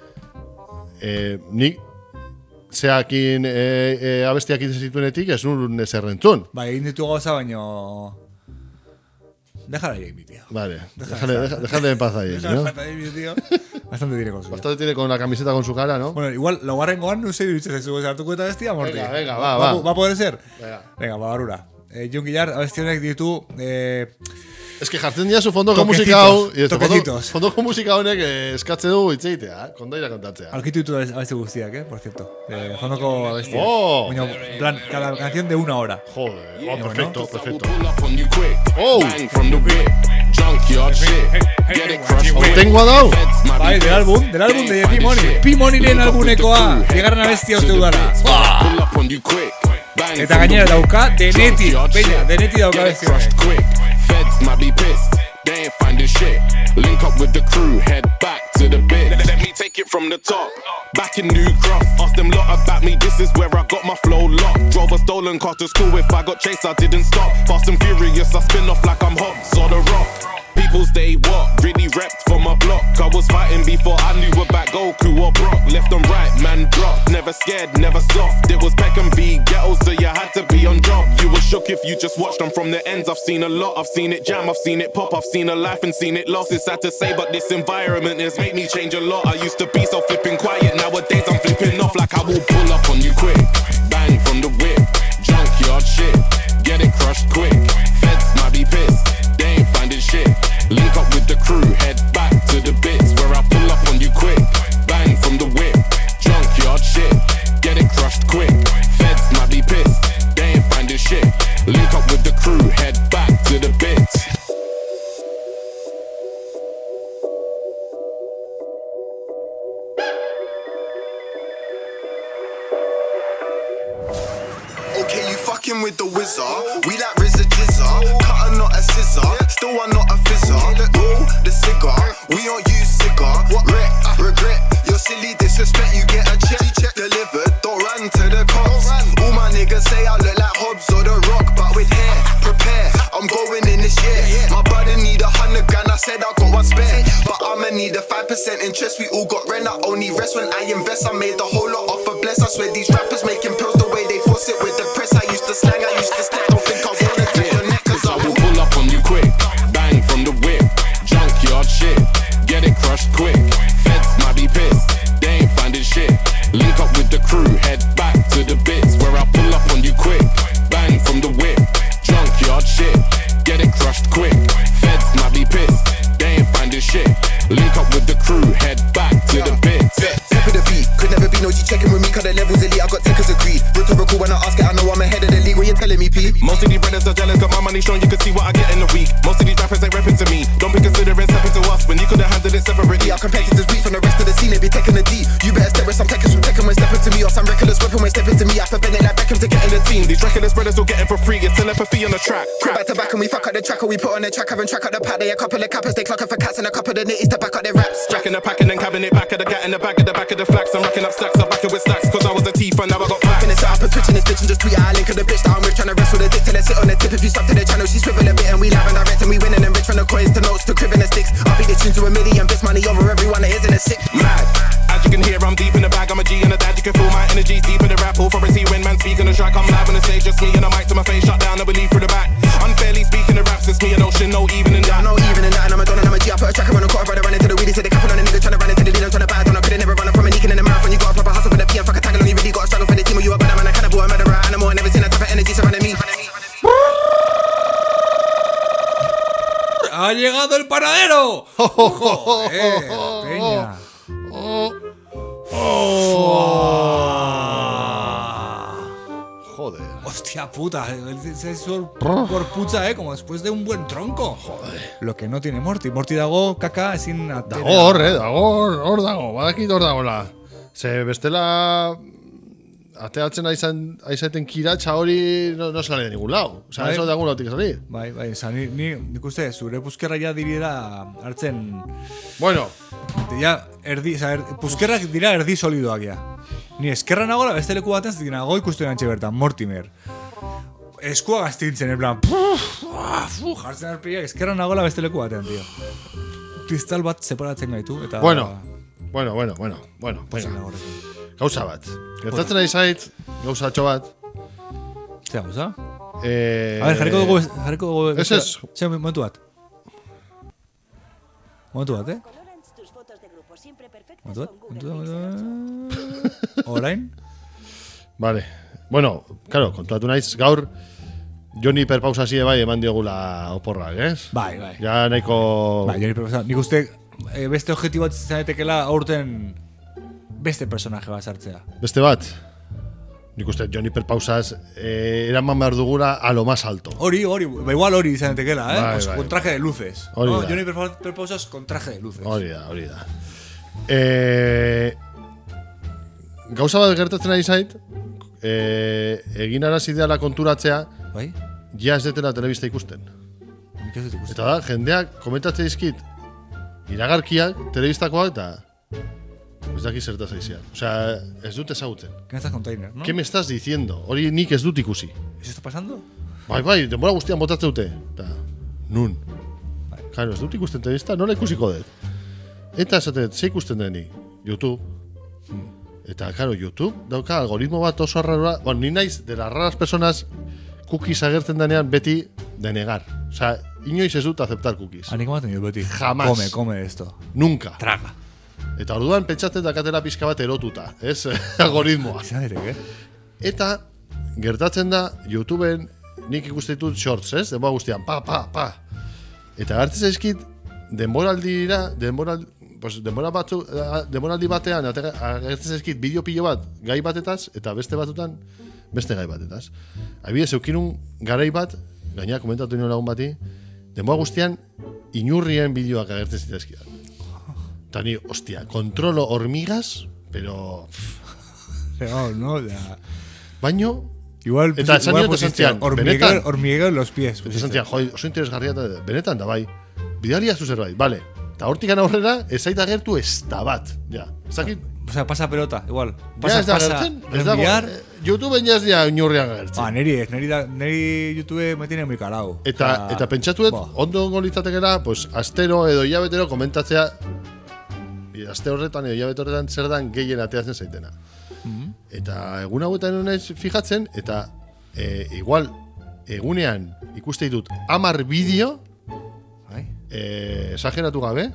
eh, nik, zeakin eh, eh, abestiak izan zituenetik, ez nun eserrentzun. Ba, egin ditu gauza, baino... Déjala ahí, mi tío. Vale, déjale, déjale, déjale en paz ahí, déjale ¿no? en paz ahí, mi tío. Bastante tiene con su. Bastante tiene con la camiseta con su cara, ¿no? Bueno, igual, lo garrengoan, no sé, dices, se hartu cuenta de este, amorti. Venga, venga, va, va. ¿Va a poder ser? Venga. Venga, va, barura. Eh, Junkie Yard, abestionek ditu... Eh, es que jartzen dira su fondoko musika hau, y esto fondo, fondoko musika honek eh, eskatze du itzeitea, kondaira kontatzea. Alkitu ditu abesti guztiak, eh, por cierto. Eh, fondoko abestia. Oh! Baina, en plan, cada canción de una hora. Joder, oh, perfecto, ¿no? perfecto. Oh! Tengo dau. Bai, del álbum, del álbum de P-Money. P-Money lehen albunekoa. Llegaran abestia uste udara. Eta gainera dauka Deneti. Peña, Deneti dauka abestia. Feds might be pissed, they ain't finding shit. Link up with the crew, head back to the bit. Let me take it from the top. Back in New Cross, ask them lot about me, this is where I got my flow locked. Drove a stolen car to school, if I got chased I didn't stop. Fast and furious, I spin off like I'm Hobbs or the Rock. People stay what? Really repped for my block. I was fighting before I knew about Goku or Brock. Left and right, man dropped. Never scared, never soft. It was Peck and B ghetto, so you had to be on job. You were shook if you just watched them from the ends. I've seen a lot, I've seen it jam, I've seen it pop, I've seen a life and seen it lost. It's sad to say, but this environment has made me change a lot. I used to be so flipping quiet, nowadays I'm flipping off like I will pull up on you quick. Bang from the whip, junkyard shit. Get it crushed quick. Feds might be pissed, they ain't finding shit. Link up with the crew, head back to the bits where I pull up on you quick. Bang from the whip, junkyard shit. Get it crushed quick. Feds might be pissed, they ain't finding shit. Link up with the crew, head back to the bits. Okay, you fucking with the wizard. We like R Z A Jizzer. Cutter, not a scissor. Still I'm not a fizzer. Roll the cigar. We don't use cigar. Regret, regret. Your silly disrespect. You get a check, check delivered. Don't run to the cops. All my niggas say I look like Hobbs or The Rock, but with hair. Prepare. I'm going in this year. My brother need a hundred grand. I said I got one spare, but I'ma need a five percent interest. We all got rent. I only rest when I invest. I made the whole lot off a bless. I swear these rappers making pills the way they force it with the press. I used to slang. I used to step. Don't think I wanna take your neck, cause I will pull up on you quick. Bang from the whip, junkyard shit. Get it crushed quick. Feds might be pissed, they ain't finding shit. Link up with the crew, head back to the bits where I pull up on you quick. Bang from the whip, junkyard shit. Get it crushed quick. Feds might be pissed, they ain't finding shit. Link up with the crew, head back to the bits. Step of the beat, could never be no G checking with me, cause the levels elite. I got takers agreed. Rhetorical when I ask it, I know I'm ahead of the league. What you telling me, P? Most of these brothers are jealous, got my money strong, you can see what I get in the week. Most of these rappers ain't rapping to me. Don't be considering stepping to us when you could've handled it separately. Our competitors weak from the rest of the scene, they be taking the D. You better step with some takers from taking when stepping to me, or some reckless weapon when stepping to me. I for Bennett like Beckham to to get in the team. These record spreaders will get it for free. It's telepathy on the track. Crap back to back and we fuck up the track or we put on the track and track up the pack. They a couple of cappers, they clocking for cats and a couple of nitties to back up their raps. Jacking the pack and then cabbing it back at the gat in the back at the back of the flags. I'm racking up stacks, I'm backing with stacks. Cause I was a thief and now I got back. Finish it up and twitching this bitch and just tweet out a link of the bitch that I'm with. Trying to wrestle the dick till I sit on the tip. If you stop to the channel, she swivel a bit and we live and direct and we winning and rich from the coins to notes to crib and the sticks. I'll be the tune to a million bits, money over everyone that isn't a sick. Mad. As you can hear, I'm deep in the bag. I'm a G and a dad. You can feel my energy deep in the rap. Authority when man speaking the track. I'm live on the stage, just me and a mic to my face. Shut down, I believe through the back. Unfairly speaking the raps, it's me and Ocean, no even in that. No even in that, and I'm a don and I'm a G. I put a tracker on a quarter, brother, running to the weedy. Say they capping on a nigga, trying to run into the lead, I'm trying to bad. I couldn't never run from a leaking in the marathon. You got a proper hustle for the P and fuck a tangle on you. Really got a struggle for the team. Or you a bad man, a cannibal, a murderer, animal. I never seen that type of energy surrounding me. ¡Ha llegado el panadero! ¡Joder, peña! Joder. Hostia puta, es por pucha, eh, como después de un buen tronco. Joder. Lo que no tiene Morty. Morty dago kaka ezin atera. Dago hor, eh, dago hor, hor dago, badakit hor dagoela. Ze bestela ateatzen aizan, aizaten kiratxa hori no, no sale de ningún lado. O sea, bai, eso de algún lado tiene que salir. Bai, bai, oza, ni, ni, nik uste, zure puzkerra ja dirira hartzen... Bueno. Ja, erdi, oza, er, puzkerrak dira erdi solidoak ja. Ni eskerra nagola beste leku baten zitik nago ikusten antxe bertan, Mortimer. Eskua gaztintzen, en plan... Puf, puf, jartzen arpiriak, eskerra nagola beste leku baten, tío. Kristal bat separatzen gaitu, eta... Bueno, bueno, bueno, bueno, bueno, venga. Gauza bat. Gertatzen ari zait, gauzatxo bat. Zer gauza? Eh, a ver, jarriko dugu... Jarriko dugu... Ez ez. Zer, momentu bat. Momentu bat, eh? Momentu bat, momentu bat, momentu bat... Orain? Vale. Bueno, claro, kontuatu naiz, gaur Joni perpausa zide bai eman diogula oporrak, ez? Bai, bai. Ja nahiko... Bai, Joni perpausa. Nik uste eh, beste objektibo bat zanetekela aurten beste personaje bat sartzea. Beste bat? Nik uste Joni perpausaz eh, eraman behar dugula a lo más alto. Hori, hori, ba, igual hori zanetekela, eh? Bai, Pues bai. con traje de luces. Hori No, da. Joni perpausaz con traje de luces. Hori da, hori da. Eh, gauza bat gertatzen ari zait, eh, egin arazi dela konturatzea, bai? Ja ez detela telebista ikusten. Nik ez dut ikusten. Eta da, jendeak komentatzen dizkit iragarkiak, telebistakoak, eta ez daki zertaz aizian. Osea, ez dut ezagutzen. ¿Qué me estás container, no? ¿Qué me estás diciendo? Hori nik ez dut ikusi. ¿Eso está pasando? Bai, bai, denbora guztian botatzen dute. Eta, nun. Bai. Claro, ez dut ikusten telebista, nola ikusiko dut. Eta esaten, ze ikusten deni? YouTube. Hmm. Eta, claro, YouTube dauka algoritmo bat oso arrara. Bueno, ni naiz, de las raras personas, cookies agertzen denean beti denegar. O sea, inoiz ez dut aceptar cookies. Anik ematen dut beti. Jamás. Come, come esto. Nunca. Traga. Eta orduan pentsatzen dakatela pixka bat erotuta, ez? Algoritmoa. Zanerek, eh? Eta gertatzen da YouTubeen nik ikusten ditut shorts, ez? Denbora guztian, pa, pa, pa. Eta gartzen zaizkit denboraldira, denboral, pues, denbora batzu, denboraldi batean agertzen zaizkit bideo pilo bat gai batetaz eta beste batutan beste gai batetaz. Adibidez, eukinun garai bat, gaina komentatu nio lagun bati, denbora guztian inurrien bideoak agertzen zitazkidan. Eta ni, hostia, controlo hormigas, pero... No, no, ya... Baino... Igual, eta esan igual dut esan zian, benetan... Hormiguero en los pies. Eta esan zian, joi, oso interesgarria eta benetan da bai. Bidalia zu zerbait, bale. Eta hortikan aurrera, ez zaita gertu ez da bat. Ja, zakit... O sea, pasa pelota, igual. Pasa, Pasa, ja, ez da pasa, gertzen, ez dago, enviar... eh, YouTubeen jaz dia inurrian gertzen. Ah, neri ez, neri, da, neri YouTube me tiene muy calado. Eta, o sea, eta pentsatuet, bo. ondo ongo litzatekera, pues, astero edo hilabetero komentatzea, aste horretan edo hilabete horretan zer dan gehien ateatzen zaitena. Mm-hmm. Eta egun hauetan naiz fijatzen, eta e, igual egunean ikuste ditut hamar bideo, e, esageratu gabe,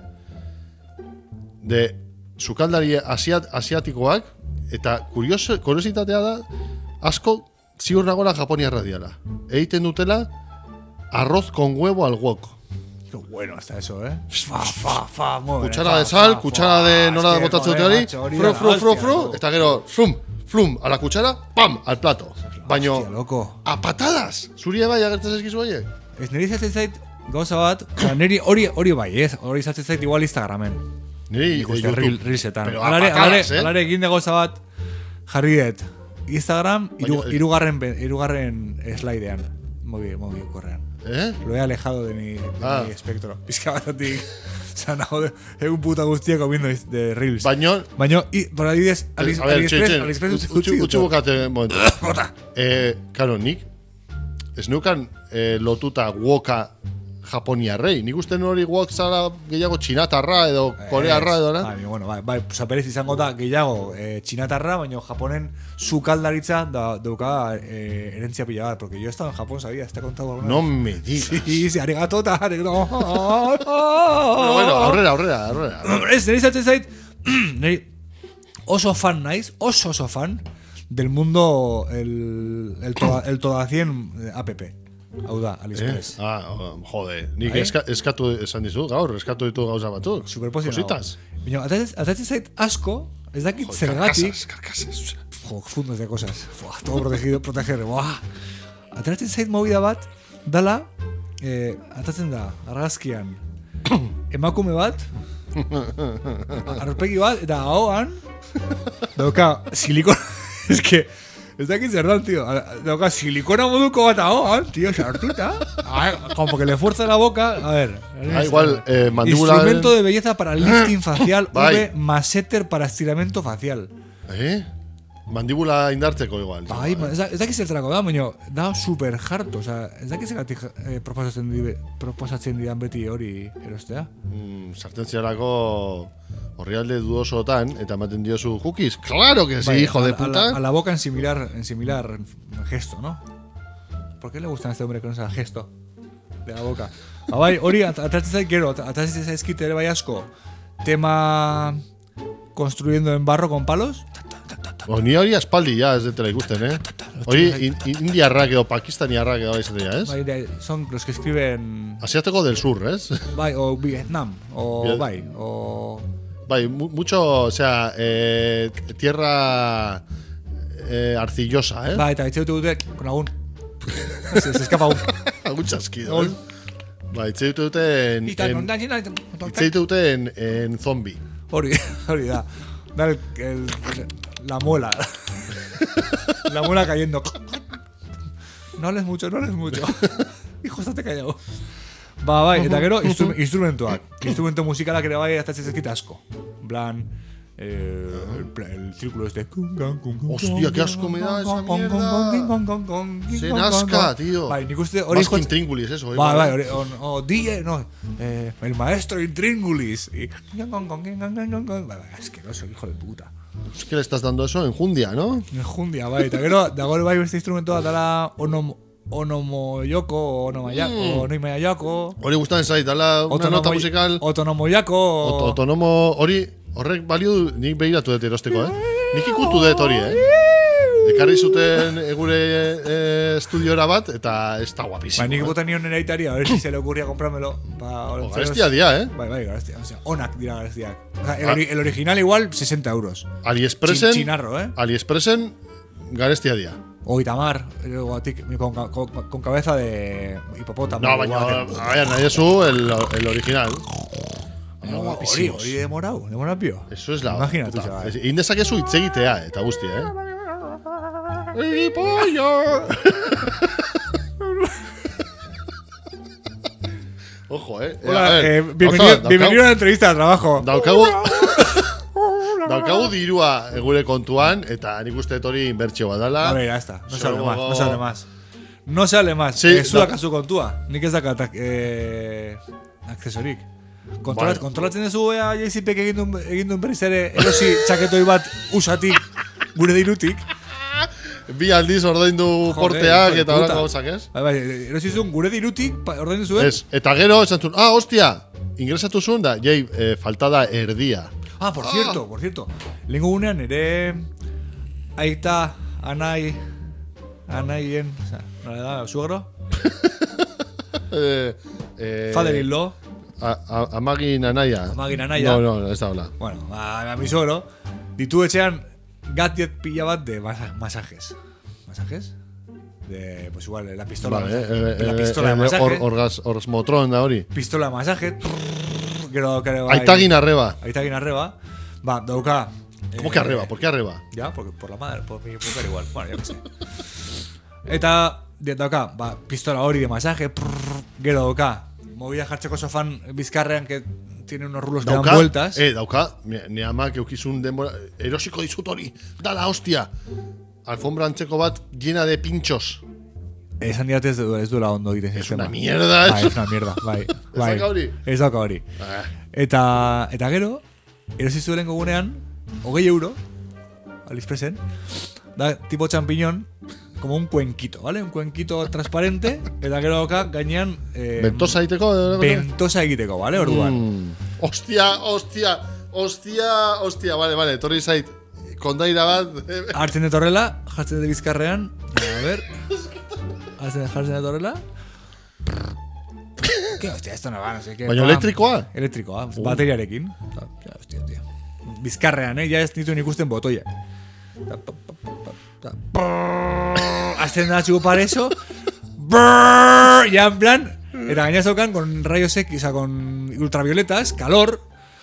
de sukaldari asiat, asiatikoak, eta kurioso, kuriositatea da, asko ziur nagola japoniarra diala. Egiten dutela arroz con huevo al wok. Qué bueno hasta eso, eh. Fa, fa, fa, muy Cuchara de sal, cuchara de nola de botatzen dute hori, fru, fru, fru, fru, eta gero, flum, flum, a la cuchara, pam, al plato. Baino, a patadas, zuri bai agertzen zaizkizu horiek. Ez niri izatzen zait, gauza bat, oza, niri hori, hori bai, ez? Hori izatzen zait igual Instagramen. Niri ikuste YouTube. Reelsetan. Pero a Alare, patadas, alare, eh? alare egin de gauza bat, jarri dut. Instagram, iru, irugarren, irugarren slidean. Mobi, mobi, korrean. ¿Eh? Lo he alejado de mi, de ah. mi espectro. Pizka batatik. Zanago, egun puta guztiak comiendo de Reels. Baino... Baino, y, por adibidez, AliExpress, AliExpress utzi utzi bukate, momentu. Eh, claro, nik, ez neukan eh, lotuta woka japoniarrei. Nik uste hori wok zara gehiago txinatarra edo korearra edo, na? Bai, bueno, bai, bai, zaperez izango da gehiago eh, txinatarra, baina Japonen sukaldaritza da, dauka eh, herentzia pila bat, porque yo he estado en Japón, sabía, está contado alguna No vez. me digas. Sí, sí, arigato, ta, arigato. Bueno, bueno, aurrera, aurrera, aurrera. Ez, nire izaten zait, nire oso fan naiz, oso oso fan del mundo, el, el, toda, el toda cien app. Hau da, AliExpress. Eh? Ah, jode, nik Bai? eska, eskatu esan dizu gaur, eskatu ditu gauza batzuk. Superposionado. Cositas. Baina, atatzen zait asko, ez dakit Joder, zergatik. Carcasas, carcasas. Jo, fundos de cosas. Buah, todo protegido, proteger. Buah. Ateratzen zait movida bat, dala, eh, atatzen da, argazkian, emakume bat, arpegi bat, eta ahoan, dauka, silikona, es que, ez dakit zer dan, tío, dauka silikona moduko bat ahoan, tío, sartuta, ah, como que le fuerza la boca, a ver. Ah, igual, eh, mandíbula... Instrumento de belleza para lifting facial, Bai. V, maseter para estiramiento facial. Eh? Mandíbula indartzeko igual. Bai, ez da- ez dakit zertarako da, baina da super harto, osea, ez dakit zergatik eh, proposatzen, di, proposatzen didan beti hori erostea. Mm, sartzen ziarako orrialde dudosotan, eta ematen diozu cookies. Claro que sí, Bai, hijo de a, a puta. la, a la boca en similar, en similar gesto, ¿no? ¿Por qué le gusta a este hombre con ese gesto de la boca? Ah, bai, hori at- ateratzen zait gero, at- ateratzen zaizkit ere bai asko, tema construyendo en barro con palos. Bo, ni hori aspaldi ja ez detela ikusten, eh? Hori in, indiarrak edo pakistaniarrak edo izatea, ez? Bai, de- son los que escriben... Asiático del sur, ez? Bai, o Vietnam, o Bien. bai, o... Bai, mu mucho, o sea, eh, tierra eh, arcillosa, eh? Bai, eta etxe dute con algún... se, se escapa un... Algún chasquido, eh? Bai, itxe dute en... Y tal, en no, no, no, itxe dute en, en zombie. Hori, hori da. Da el, el, la muela. La muela cayendo. No hables mucho, no hables mucho. Hijo, estate callado. Ba, bai, eta gero instru instrumentuak. Instrumento musikalak ere bai hasta zezkit asko. En plan, eh, el, el círculo este. Hostia, qué asco me da esa mierda. Se nazca, tío. Bai, nik uste hori Más que intríngulis, eso. Bai, igual, bai, eh. hori, o, o D J, no, eh, el maestro Intríngulis. Y... Bai, bai, asqueroso, hijo de puta. Es que le estás dando eso en Jundia, ¿no? Enjundia, bai, eta gero, dago bai beste instrumentoa dala onom, onomoyoko, o onomayako, Mm. onomayako. Hori gustatzen zait, dala una Autonomo- nota musical. Autonomoyako. Ot- Autonomo, hori, horrek balio du, nik behiratu dut erosteko, eh? Nik ikutu dut hori, eh? Ekarri zuten gure eh, estudiora bat, eta ez da guapísimo. Bai, nik eh? bota nion nera itaria, a ver si se le ocurría comprármelo. Pa, O, garestia dia, eh? Bai, bai, garestia. O sea, onak dira garestiak. O sea, el, ori el original igual sesenta euros. Aliexpressen, Chin- chinarro, eh? Aliexpressen, garestia dia. O Itamar, guatik, con, con, con cabeza de hipopótamo. No, baina, guate. a ver, nahi zu el, el original. No, hori, hori de morau, de morau pio. Eso es la... Imagina tu, puta. chaval. Es- Egin dezakezu hitz egitea, eta guztia, eh? ¡Ey, pollo! Ojo, eh. Hola, a ver, eh, bienvenido, gauza bat, bienvenido a la entrevista de trabajo. Daukagu... Daukagu dirua gure kontuan, eta nik uste dut hori inbertsio bat dala. A ver, ya está. No se hable Solo- más, no se hable más. No se hable más. Sí, eh, Zudak da- kasu kontua. Nik ez dakat eh, aksesorik. Kontrolat, Vale. Kontrolatzen duzu ea J C P egin duen, egin duen berriz ere erosi txaketoi bat usatik gure dirutik. Bi aldiz ordaindu Joder, porteak hijo de eta puta. horako gauzak, ez? Bai, bai, erosi zuen gure dirutik pa- ordaindu zuen. Ez, eta gero esan zuen, ah, hostia, ingresatu zuen da, jai, eh, faltada erdia. Ah, por cierto, por cierto. Lengo gunean ere aita, anai, anaien, o sea, nola da, suegro? eh, eh, Father-in-law. A- a- Amagin anaia. Amagin anaia. No, no, no, ez da hola. Bueno, a, a mi suegro ditu etxean gadget pila bat de masa masajes. ¿Masajes? De, pues igual, la pistola. Vale, de eh, masaje. La eh, pistola eh, de masaje. or- orgas, orgasmotron da hori. Pistola de masaje. Gero, gero, bai. Aitagin arreba. Aitagin arreba. Ba, dauka ¿Cómo que arriba? ¿Por qué arriba? Ya, porque por la madre, por mi mujer igual. Bueno, ya que sé. Eta, dauka, ba, pistola hori de masaje, prrr, gero dauka, movida jartzeko sofan bizkarrean, que tiene unos rulos que dan vueltas. Eh, dauka, ni amak eukizun denbora, erosiko dizut hori, da la hostia. Alfombra antzeko bat llena de pinchos. Esan diat ez, ez duela ondo egiten Es sistema. una mierda. Bai, es una mierda, bai. bai. Ez dauka hori? Ez dauka hori. Ah. Eta, eta gero, erosizu erengo gunean, hogei euro, Aliexpresen, da tipo champiñón, como un cuenquito, ¿vale? Un cuenquito transparente, eta gero dauka gainean... Eh, Ventosa egiteko? Ventosa egiteko, ¿vale? Orduan. Mm. Hostia, hostia, hostia, hostia, vale, vale, torri zait, kondaira bat... Hartzen dut horrela, jartzen dut bizkarrean, a ver... Hartzen dut horrela... ¿Qué hostia, esto no va, no sé qué... Baina elektrikoa? Elektrikoa, uh. bateriarekin. Ya, hostia, tío. Bizkarrean, eh? Ya ez nituen ikusten botoia. Hazten da txuko pareso. Ya en plan... Eta gaina zaukan con rayos X, o sea, con ultravioletas, calor.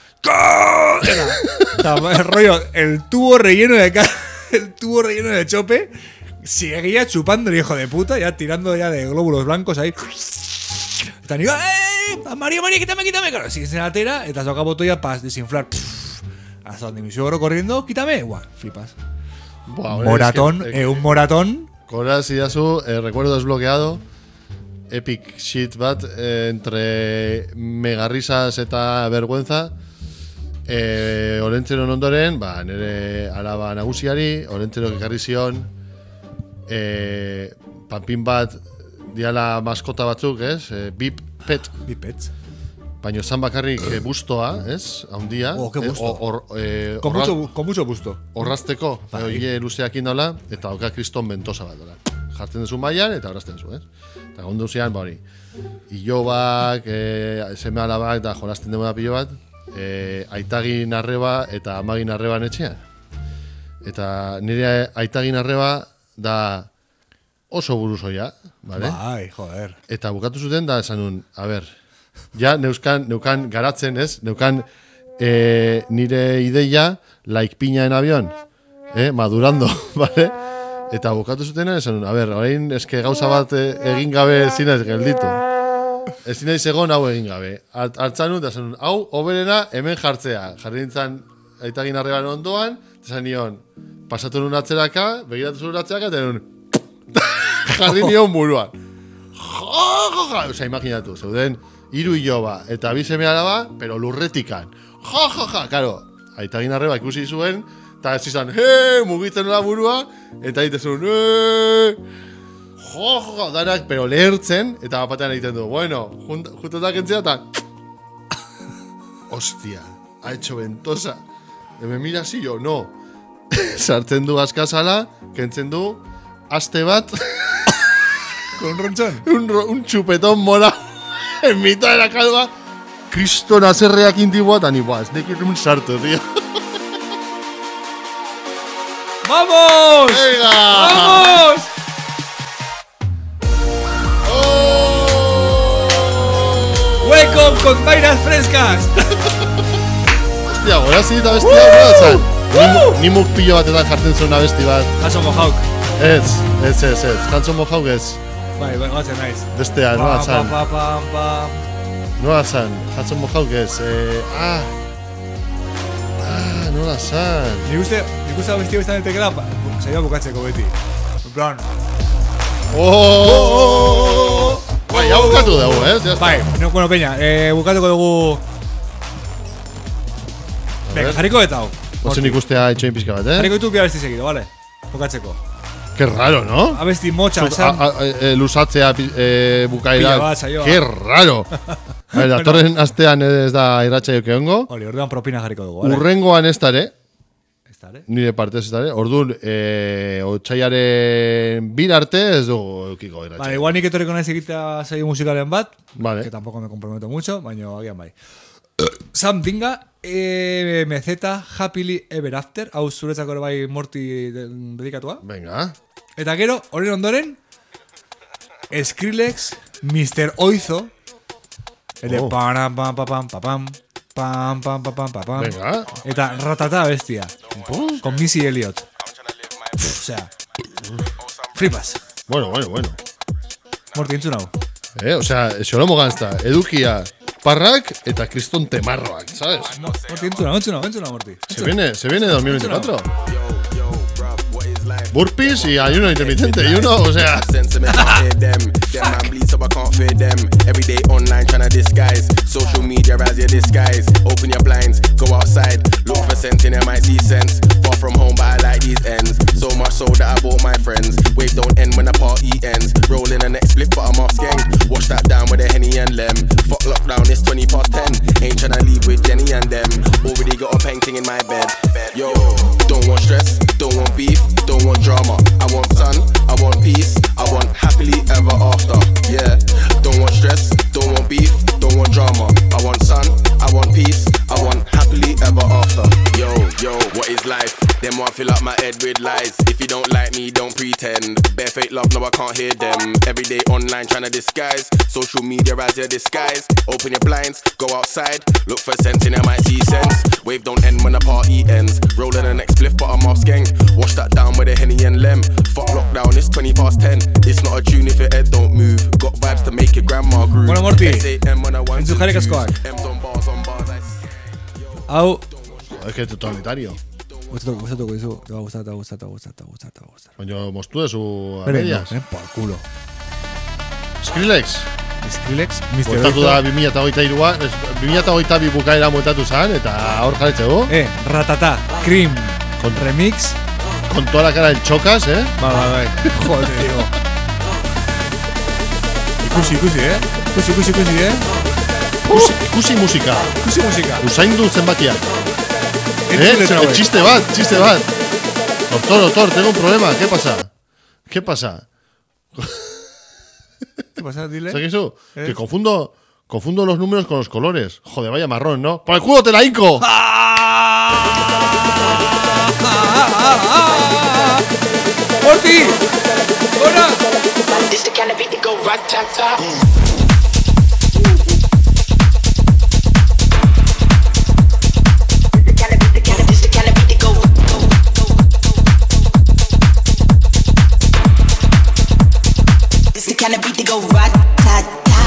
Eta, rollo, el tubo relleno de ca el tubo relleno de chope. Seguía chupando el hijo de puta, ya tirando ya de glóbulos blancos ahí. Eta nigo, ¡eh! María, María, quítame, quítame. Claro, sigue en la tela, eta zauka botoia para desinflar. Hasta donde mi suegro corriendo, quítame. Buah, flipas. Buah, moratón, es que, eh, un moratón. Coraz idazu, eh, recuerdo desbloqueado. Epic shit bat, eh, entre megarrisas eta vergüenza. Eh, Olentzeron ondoren, ba, nire alaba nagusiari, Olentzerok ekarri zion, eh, panpin bat, diala maskota batzuk, ez? Eh, bip pet. Bip pet. Baina zan bakarrik eh, bustoa, ez? Haundia. Oh, que busto. Eh, or, eh, con, orra, mucho, con mucho busto. Orrazteko, oie luzeak indola, eta oka kriston bentosa bat dola. Jartzen duzu mailan, eta orrazten zu, ez? Eta gondu zian, ba hori. Ilobak, eh, seme alabak, eta jolazten demona pilo bat, eh, aitagin arreba eta amagin arreban etxean. Eta nire aitagin arreba da oso buruzoia, vale? Bai, joder. Eta bukatu zuten da esan nun, a ber, ja neuskan, neukan garatzen, ez? Neukan eh, nire ideia like piña en avión, eh? Madurando, vale? Eta bukatu zuten esan nun, a ber, orain eske gauza bat eh, egin gabe zinez gelditu. Ezin naiz egon hau egin gabe. Hartzan nun, eta esan nun, hau, oberena hemen jartzea. Jarri nintzen aitagin arreban ondoan, eta esan nion, pasatu nun atzeraka, begiratu zuen atzeraka, eta nun, jarri nion buruan. Jo, jo, jo, oza, imaginatu, zeuden, hiru iloba, eta bi seme alaba, pero lurretikan. Jo, jo, jo, karo, aitagin arreba ikusi zuen, eta ez izan, he, mugitzen nola burua, eta egiten zuen, he, jo, jo, jo, danak, pero lehertzen, eta bapatean egiten du, bueno, juntotak entzia, eta, hostia, ha hecho ventosa. E me mira así, yo, no. Sartzen du askazala, kentzen du, aste bat, con ronchón, un, un chupetón mola, en mitad de la calva, kriston azerreak intibua, eta ni, buah, ez nekit un sartu, tío. ¡Vamos! ¡Venga! ¡Vamos! ¡Oh! ¡Welcome con vainas frescas! Hostia, gora zidita bestia, uh! uh! Ni muk pillo batetan jartzen zuen abesti bat. Hanson Mohawk. Ez, ez, ez, ez. Hanson Mohawk ez. Bai, bai, gatzen naiz. Bestea, noa zan. Pa, pa, pa, pa. Noa zan, Hanson Mohawk ez. Eh, ah. Ah, noa zan. Nik uste, nik uste abestia bestan etekela, saioa bukatzeko beti. En plan... Oh! Bai, ya bukatu dugu, eh? Bai, no, bueno, peña, eh, bukatuko dugu... Venga, jarriko eta hau. Otzen ikustea etxoin pizka bat, eh? Jarriko ditu bi abesti seguido, vale? Bukatzeko. Qué raro, ¿no? Abesti motxa, esan. Lusatzea eh, bukaera. Pila bat, saioa. Qué raro. Vale, datorren astean ez da irratsaioke ongo. Oli, orduan propina jarriko dugu, vale? Urrengoan ez dare. Ez dare? Nire partez ez dare. Orduan, eh, otsaiaren bir arte ez dugu eukiko irratsaio. Vale, igual nik etorriko naiz egitea saio musikalen bat. Vale. Que tampoco me comprometo mucho, baina agian bai. Sam Dinga, E M Z, Happily Ever After. Hau zuretzako ere bai morti dedikatua. Venga. Eta gero, horren ondoren, Skrillex, mister Oizo. El de Oh. pam pam pam pam pam pam pam pam pam pam pam. Venga. Eta ratata bestia. Con Missy Elliott. Uf, o sea, flipas. Bueno, bueno, bueno. Morti, entzun hau. Eh, o sea, xolomo ganzta, edukia, parrak eta kriston temarroak, ¿sabes? Morti, entzun hau, entzun hau, entzun hau, Morti. Se viene, se viene dos mil veinticuatro. Burpees y ayuno intermitente, y uno, o sea. So I can't fear them. Every day online trying to disguise. Social media as your disguise. Open your blinds, go outside. Look for sense in M I C sense. Far from home, but I like these ends. So much so that I bought my friends. Wave don't end when the party ends. Rolling the next split, but I'm off gang. Wash that down with a Henny and Lem. Fuck lockdown, it's twenty past ten. Ain't tryna leave with Jenny and them. Already got a painting in my bed. Yo, don't want stress, don't want beef, don't want drama. I want sun, I want peace, I want happily ever after. Yeah, don't want stress, don't want beef, don't want drama. I want sun, I want peace, I want happily ever after. Yo, yo, what is life? Them want fill up my head with lies. If you don't like me, don't pretend. Bare fake love, no I can't hear them. Every day online trying to disguise. Social media as your disguise. Open your blinds, go outside. Look for sense in M I C sense. Wave don't end when the party ends. Rolling the next spliff, but I'm off skeng. Wash that down with a Henny and Lem. Fuck lockdown, it's twenty past ten. It's not a tune if your head don't move. Got vibes to make your grandma groove. Bueno, Morti, entzun jarrik askoak. Hau, Es que totalitario. gustatuko, gustatuko izu. Te va a gustar, te va a gustar, te va a gustar, te va a gustar, te va a gustar. Coño, mostu de su a Pero medias. no, eh, por culo. Skrillex. Skrillex, mister Bueltatu da bi mila hogeita hirua, bi mila hogeita bi bukaera bueltatu zan, eta hor jarretzego. Eh, Ratata, Cream, con remix. Con toda la cara del Chocas, eh. Bai, bai, bai. Joder, tío. Ikusi, ikusi, eh. Ikusi, ikusi, ikusi, eh. Ikusi, ikusi musika. Ikusi musika. Usaindu zenbakiak. Eh, eh, chiste bat, chiste bat. Doctor, doctor, tengo un problema. ¿Qué pasa? ¿Qué pasa? ¿Qué pasa? Dile. ¿Sabes eso? ¿Eh? Que confundo, confundo los números con los colores. Joder, vaya marrón, ¿no? ¡Por el culo te la hinco! ¡Morti! ¡Hola! This the kind of beat that go rat-ta-ta. Kind of beat to go right, ta ta.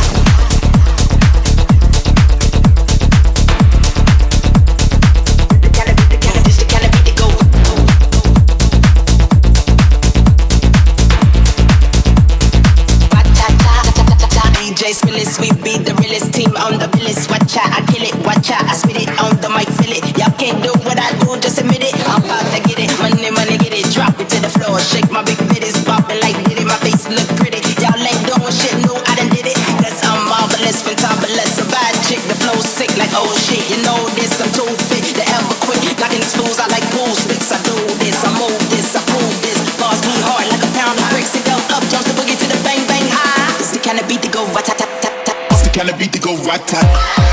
The kind of beat, the kind of this, the kind of beat to go. Right, ta ta ta ta ta. D J Spillis, we be the realest team on the realest. Watch out, I kill it. Watch out, I spit it on the mic, feel it. Y'all can't do what I do, just admit it. I'm about to get it, money, money, get it. Drop it to the floor, shake my big bitties, popping like did it. My face look pretty. Y'all ain't doing shit new, I done did it. Cause I'm marvelous, fantabulous. A bad chick, the flow sick like oh shit. You know this, I'm too fit to ever quit. Knocking these fools, I like pool sticks. I do this, I move this, I prove this. Bars be hard like a pound of bricks. It go up, jump the boogie to the bang bang high. It's the kind of beat to go rat-tat-tat-tat. It's the kind of beat to go rat-tat.